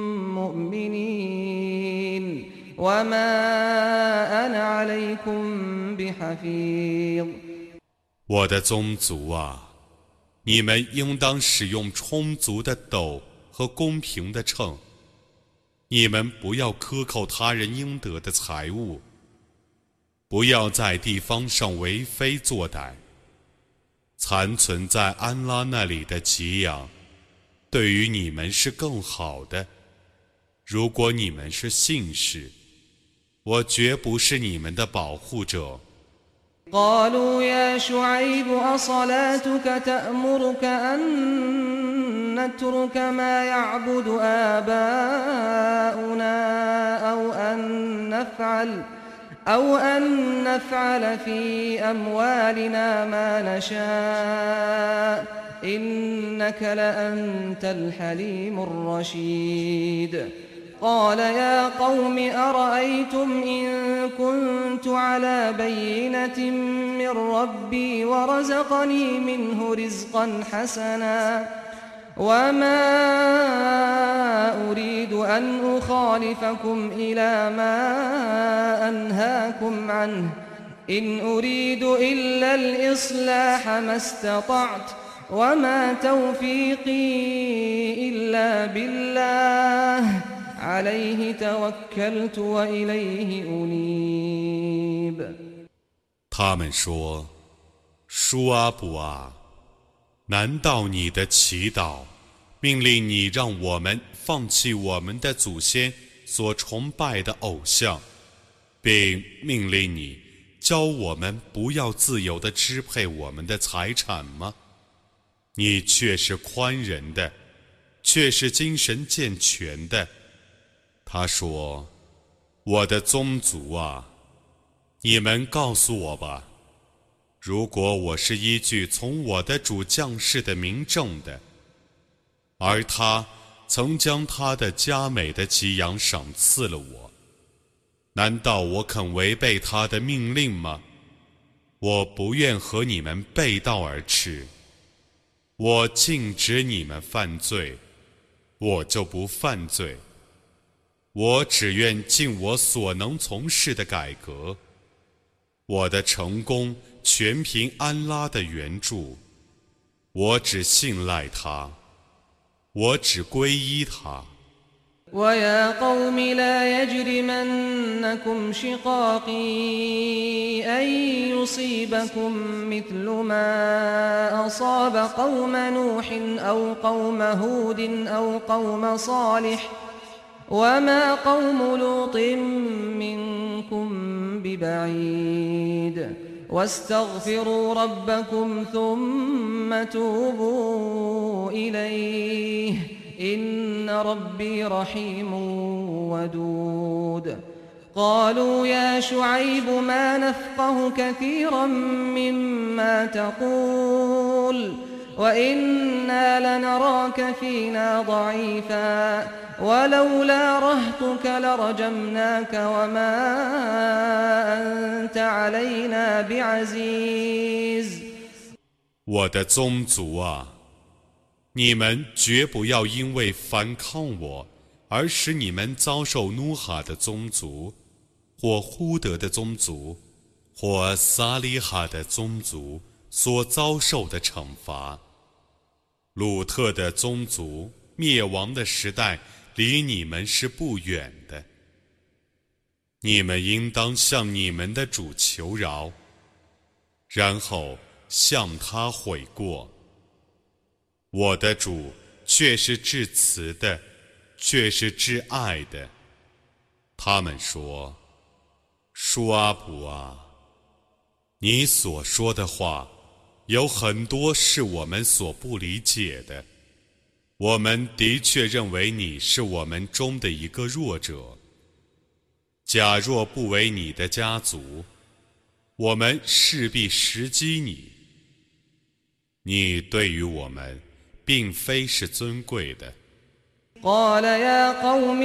S1: مؤمنين وما أنا عليكم بحفيظ
S2: 我的宗族啊，你们应当使用充足的斗和公平的秤，你们不要克扣他人应得的财物，不要在地方上为非作歹。残存在安拉那里的给养，对于你们是更好的。如果你们是信士，我绝不是你们的保护者。
S1: قالوا يا شعيب أصلاتك تأمرك أن نترك ما يعبد آباؤنا أو أن نفعل أو أن نفعل في أموالنا ما نشاء إنك لأنت الحليم الرشيد قال يا قوم أرأيتم إن كنت على بينة من ربي ورزقني منه رزقا حسنا وما أريد أن أخالفكم إلى ما أنهاكم عنه إن أريد إلا الإصلاح ما استطعت وما توفيقي إلا بالله عليه توكلت وإليه أنيب。
S2: 他们说：“舒阿布啊，难道你的祈祷命令你让我们放弃我们的祖先所崇拜的偶像，并命令你教我们不要自由地支配我们的财产吗？你却是宽仁的，却是精神健全的。”他说：“我的宗族啊，你们告诉我吧，如果我是依据从我的主降世的明证的，而他曾将他的佳美的给养赏赐了我，难道我肯违背他的命令吗？我不愿和你们背道而驰。我禁止你们犯罪，我就不犯罪。我只愿尽我所能从事的改革。我的成功全凭安拉的援助，我只信赖他，我只皈依他。
S1: ويا قوم لا يجرمنكم شقاقي أن يصيبكم مثل ما أصاب قوم نوح أو قوم هود أو قوم صالح وما قوم لوط منكم ببعيد واستغفروا ربكم ثم توبوا إليه إن ربي رحيم ودود قالوا يا شعيب ما نفقه كثيرا مما تقول وإنا لنراك فينا ضعيفا ولولا رهطك لرجمناك وما أنت علينا بعزيز。
S2: 我的宗族啊，你们绝不要因为反抗我而使你们遭受努哈的宗族，或呼德的宗族，或撒利哈的宗族所遭受的惩罚。鲁特的宗族灭亡的时代离你们是不远的，你们应当向你们的主求饶，然后向他悔过。我的主却是至慈的，却是至爱的。他们说：“舒阿卜啊，你所说的话有很多是我们所不理解的。我们的确认为你是我们中的一个弱者。假若不为你的家族，我们势必袭击你。你对于我们并非是尊贵的。”
S1: قال يا قوم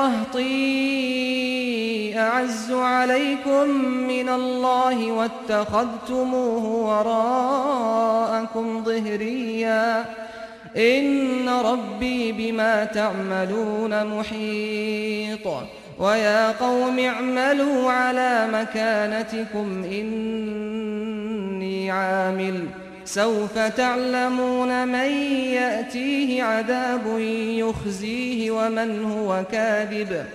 S1: أرهطي أعز عليكم من الله واتخذتموه وراءكم ظهريا إن ربي بما تعملون محيط ويا قوم اعملوا على مكانتكم إني عامل سوف تعلمون من يأتيه عذاب يخزيه ومن هو كاذب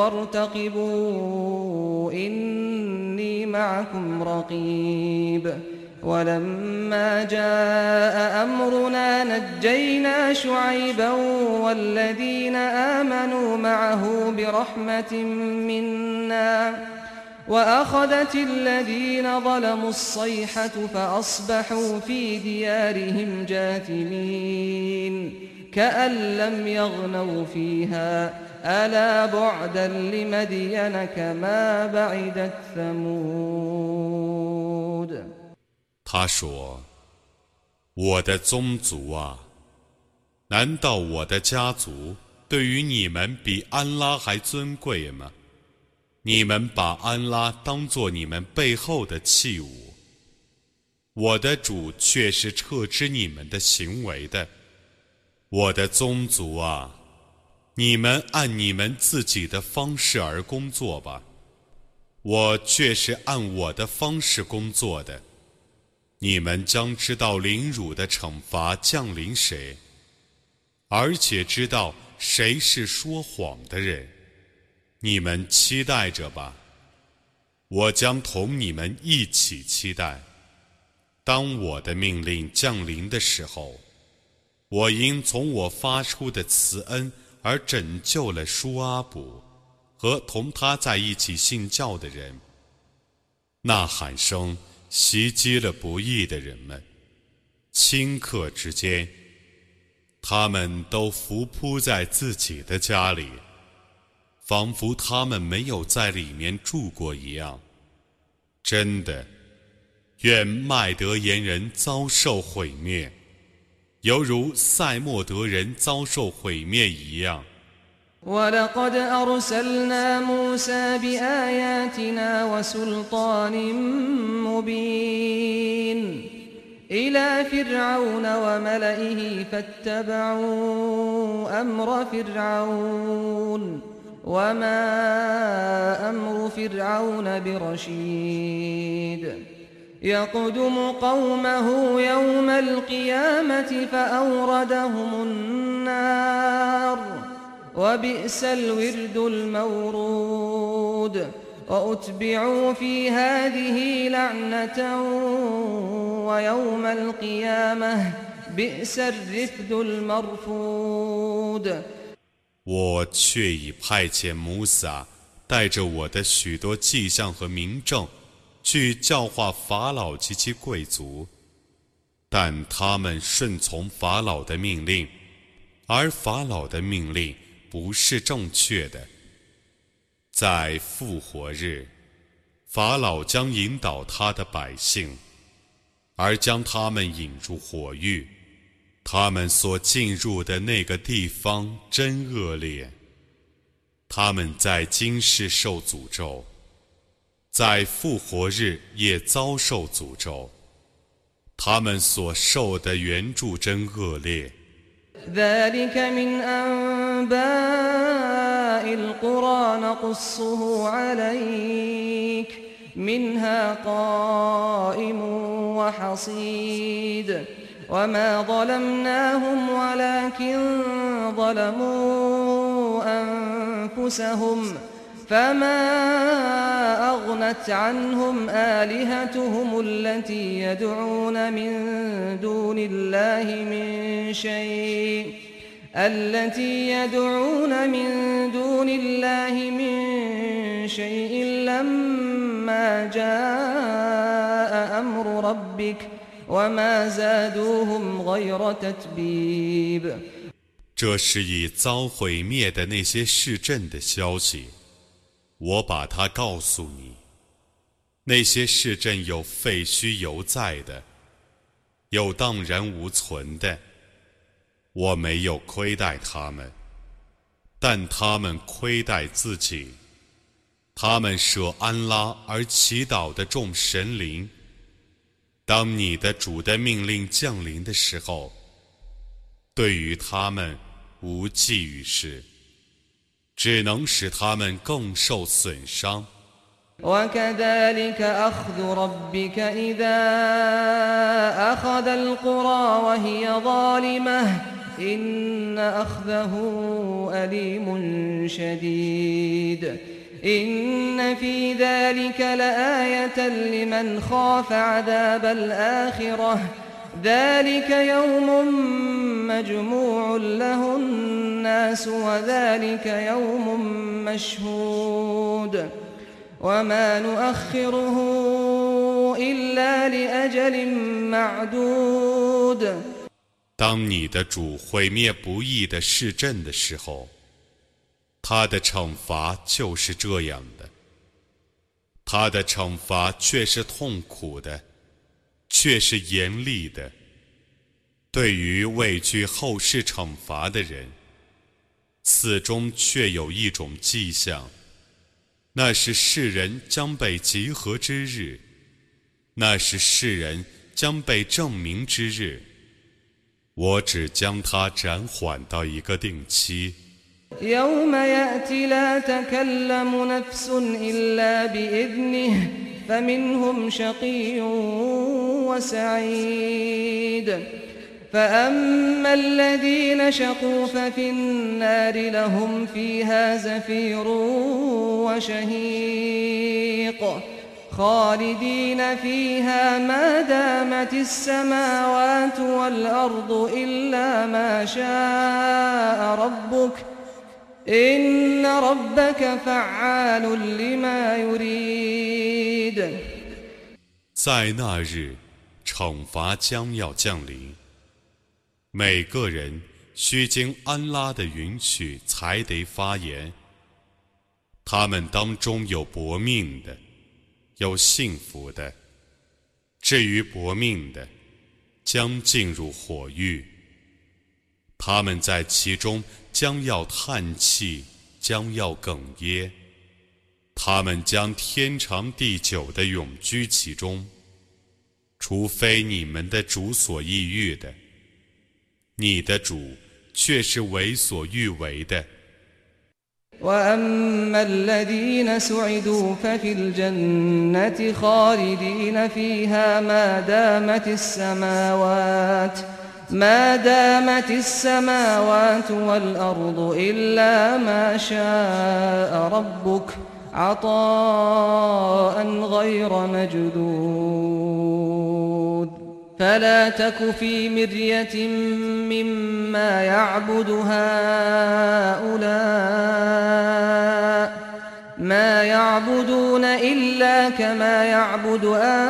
S1: وارتقبوا إني معكم رقيب ولما جاء أمرنا نجينا شعيبا والذين آمنوا معه برحمة منا وأخذت الذين ظلموا الصيحة فأصبحوا في ديارهم جاثمين كأن لم يغنوا فيها ألا بعدا لمدين كما بعدت ثمود。
S2: 他说：“我的宗族啊，难道我的家族对于你们比安拉还尊贵吗？你们把安拉当作你们背后的器物，我的主却是撤知你们的行为的。我的宗族啊，你们按你们自己的方式而工作吧。 我却是按我的方式工作的。你们将知道凌辱的惩罚降临谁，而且知道谁是说谎的人。你们期待着吧，我将同你们一起期待。当我的命令降临的时候，我因从我发出的慈恩而拯救了舒阿卜和同他在一起信教的人。呐喊声袭击了不义的人们，顷刻之间，他们都伏扑在自己的家里，仿佛他们没有在里面住过一样。真的，愿麦德言人遭受毁灭，犹如塞莫德人遭受毁灭一样。
S1: ولقد أرسلنا موسى بآياتنا وسلطان مبين إلى فرعون وملئه فاتبعوا أمر فرعون وما أمر فرعون برشيد يقدم قومه يوم القيامة فأوردهم النار وبئس الورد المورود وأتبعوا في هذه لعنة ويوم القيامة بئس الرفد المرفود
S2: 我却已派遣摩撒带着我的许多迹象和明证去教化法老及其贵族，但他们顺从法老的命令，而法老的命令不是正确的。在复活日，法老将引导他的百姓，而将他们引入火狱。他们所进入的那个地方真恶劣。他们在今世受诅咒，在复活日也遭受诅咒。他们所受的援助真恶劣。
S1: ذلك من أنباء القرى نقصه عليك منها قائم وحصيد وما ظلمناهم ولكن ظلموا أنفسهم فما أغنت عنهم آلهتهم التي يدعون من دون الله من شيء التي يدعون من دون الله من شيء لما جاء أمر ربك وما زادوهم غير تتبيب
S2: 这是已遭毁灭的那些市镇的消息。我把它告诉你，那些市镇有废墟犹在的，有荡然无存的。我没有亏待他们，但他们亏待自己。他们舍安拉而祈祷的众神灵。当你的主的命令降临的时候，对于他们无济于事，只能使他们更受损伤。
S1: وكذلك أخذ ربك إذا أخذ القرى وهي ظالمة إن أخذه أليم شديد إن في ذلك لآية لمن خاف عذاب الآخرة ذلك يوم مجموع له الناس وذلك يوم مشهود وما نؤخره إلا لأجل معدود
S2: 当你的主毁灭不义的市镇的时候，他的惩罚就是这样的，他的惩罚却是痛苦的，却是严厉的。对于畏惧后世惩罚的人，此中却有一种迹象，那是世人将被集合之日，那是世人将被证明之日。我只将它暂缓到一个定期，
S1: يوم يأتي لا تكلم نفس إلا بإذنه فمنهم شقي وسعيد فأما الذين شقوا ففي النار لهم فيها زفير وشهيق خالدين فيها ما دامت السماوات والأرض إلا ما شاء ربك إن ربك فعال لما يريد
S2: 在那日，惩罚将要降临，每个人须经安拉的允许才得发言。他们当中有薄命的，有幸福的。至于薄命的，将进入火狱。他们在其中将要叹气，将要哽咽。他们将天长地久地永居其中，除非你们的主所意欲的，你的主却是为所欲为的。
S1: وأما الذين سعدوا ففي الجنة خالدين فيها ما دامت السماوات ما دامت السماوات والأرض إلا ما شاء ربك عطاء غير مجدود فلا تك في مرية مما يعبد هؤلاء ما يعبدون إلا كما يعبد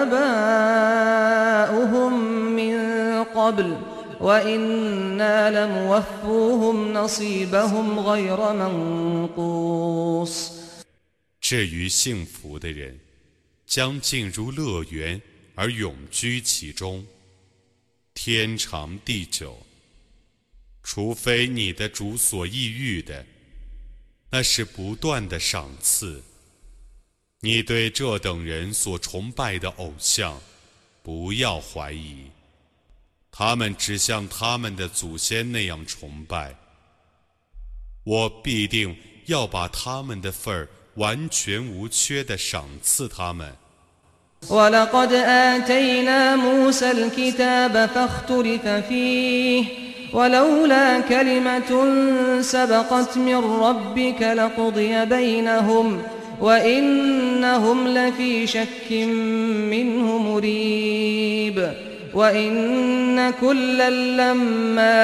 S1: آباؤهم من قبل وإنا لموفوهم نصيبهم غير منقوص
S2: 至于幸福的人，将进入乐园而永居其中，天长地久。除非你的主所意欲的，那是不断的赏赐。你对这等人所崇拜的偶像，不要怀疑，他们只像他们的祖先那样崇拜。我必定要把他们的份儿完全无缺地赏赐他们。
S1: ولقد آتينا موسى الكتاب فاختلف فيه ولولا كلمة سبقت من ربك لقضي بينهم وإنهم لفي شك منه مريب وإن كلا لما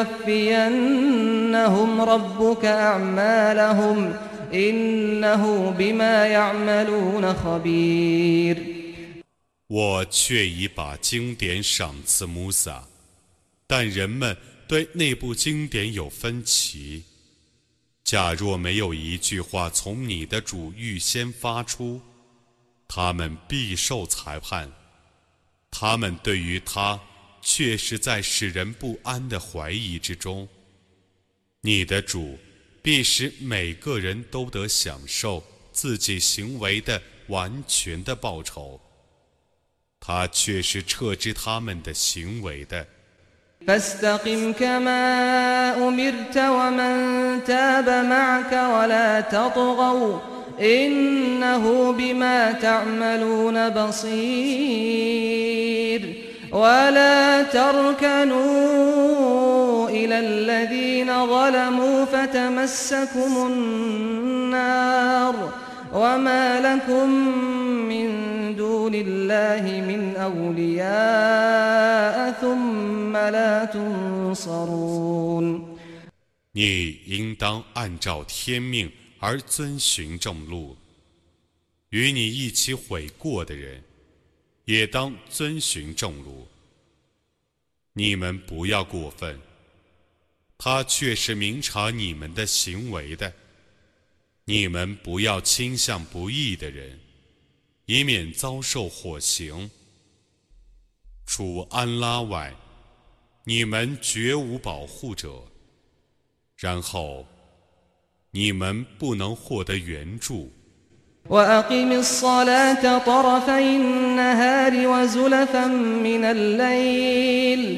S1: ليوفينهم ربك أعمالهم إنه بما يعملون خبير
S2: 我却已把经典赏赐穆萨，但人们对那部经典有分歧。假若没有一句话从你的主预先发出，他们必受裁判。他们对于他确实在使人不安的怀疑之中。你的主必使每个人都得享受自己行为的完全的报酬。他却是撤知他们的行为的。
S1: فاستقم كما أمرت ومن تاب معك ولا تطغوا إنه بما تعملون بصير ولا تركنوا إلى الذين ظلموا فتمسكم النار وما لكم من دون الله من أولياء ثم لا تنصرون
S2: 你应当按照天命而遵循正路，与你一起悔过的人也当遵循正路。你们不要过分，他却是明察你们的行为的。你们不要倾向不义的人，以免遭受火刑。除安拉外，你们绝无保护者。然后，你们不能获得援助。
S1: وأقم الصلاة طرفي النهار وزلفا من الليل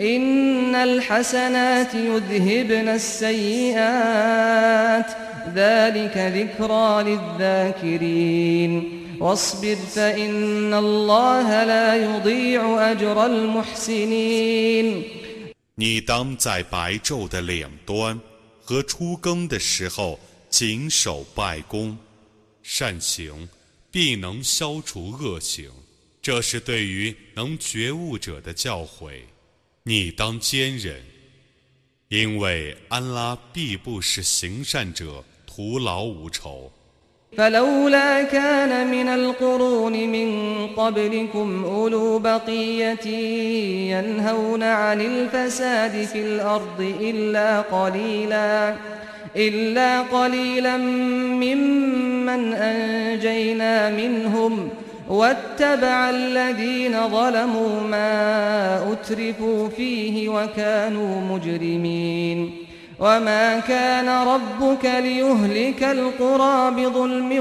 S1: إن الحسنات يذهبن السيئات ذلك ذكرى للذاكرين واصبر فإن الله لا يضيع أجر المحسنين
S2: 你当在白昼的两端和出更的时候谨守拜功，善行必能消除恶行，这是对于能觉悟者的教诲。你当坚忍，因为安拉必不使行善者徒劳无酬。
S1: فلولا كان من القرون من قبلكم أولو بقية ينهون عن الفساد في الأرض إلا قليلا إلا قليلا ممن أنجينا منهم واتبع الذين ظلموا ما أترفوا فيه وكانوا مجرمين وما كان ربك ليهلك القرى بظلم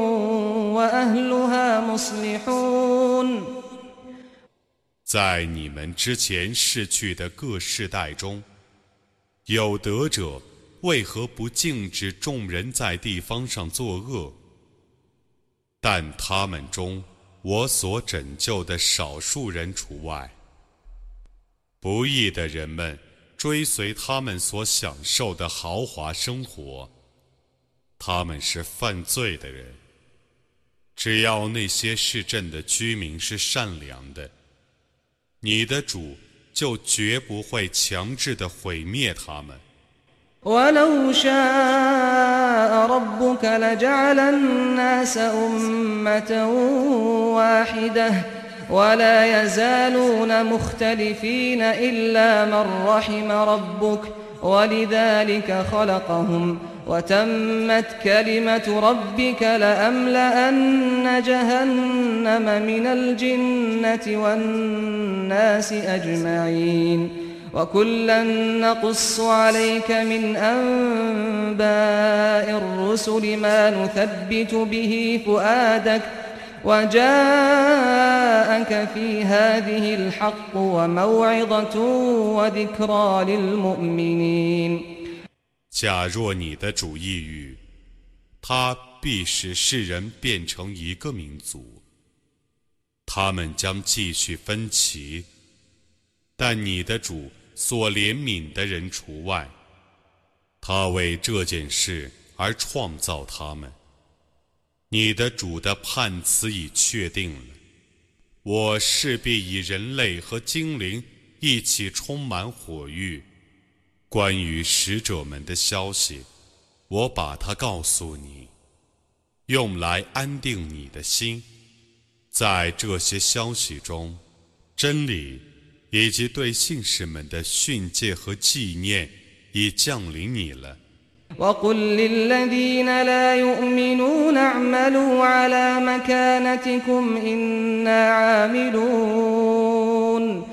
S1: وأهلها مصلحون
S2: 在你们之前逝去的各世代中，有德者为何不禁止众人在地方上作恶？但他们中我所拯救的少数人除外。不义的人们追随他们所享受的豪华生活，他们是犯罪的人。只要那些市镇的居民是善良的，你的主就绝不会强制地毁灭他们。
S1: ولو شاء ربك لجعل الناس أمة واحدة ولا يزالون مختلفين إلا من رحم ربك ولذلك خلقهم وتمت كلمة ربك لأملأن جهنم من الجنة والناس أجمعين وكلا نقص عليك من أنباء الرسل ما نثبت به فؤادك وجاءك في هذه الحق وموعظة وذكرى للمؤمنين
S2: 假若你的主意欲，他必使世人变成一个民族，他们将继续分歧，但你的主所怜悯的人除外，他为这件事而创造他们。你的主的判词已确定了，我势必以人类和精灵一起充满火狱。关于使者们的消息，我把它告诉你，用来安定你的心。在这些消息中，真理以及对信士们的训诫和纪念已降临你了。
S1: وقل للذين لا يؤمنون اعملوا على مكانتكم إنا عاملون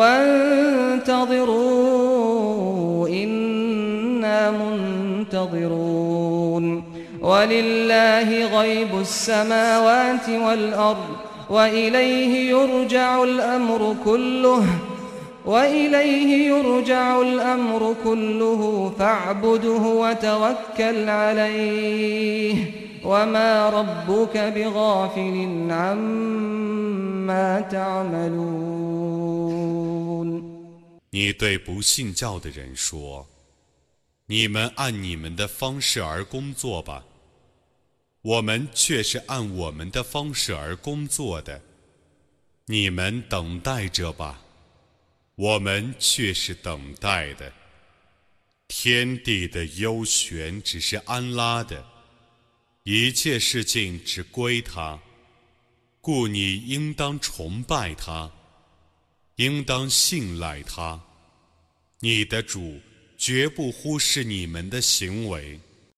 S1: وانتظروا إنا منتظرون ولله غيب السماوات والأرض وإليه يرجع الأمر كله وإليه يرجع الأمر كله فاعبده وتوكل عليه وما ربك بغافل عما تعملون
S2: 你对不信教的人说，你们按你们的方式而工作吧，我们却是按我们的方式而工作的，你们等待着吧，我们却是等待的。天地的幽玄只是安拉的，一切事情只归他，故你应当崇拜他，应当信赖他。你的主绝不忽视你们的行为。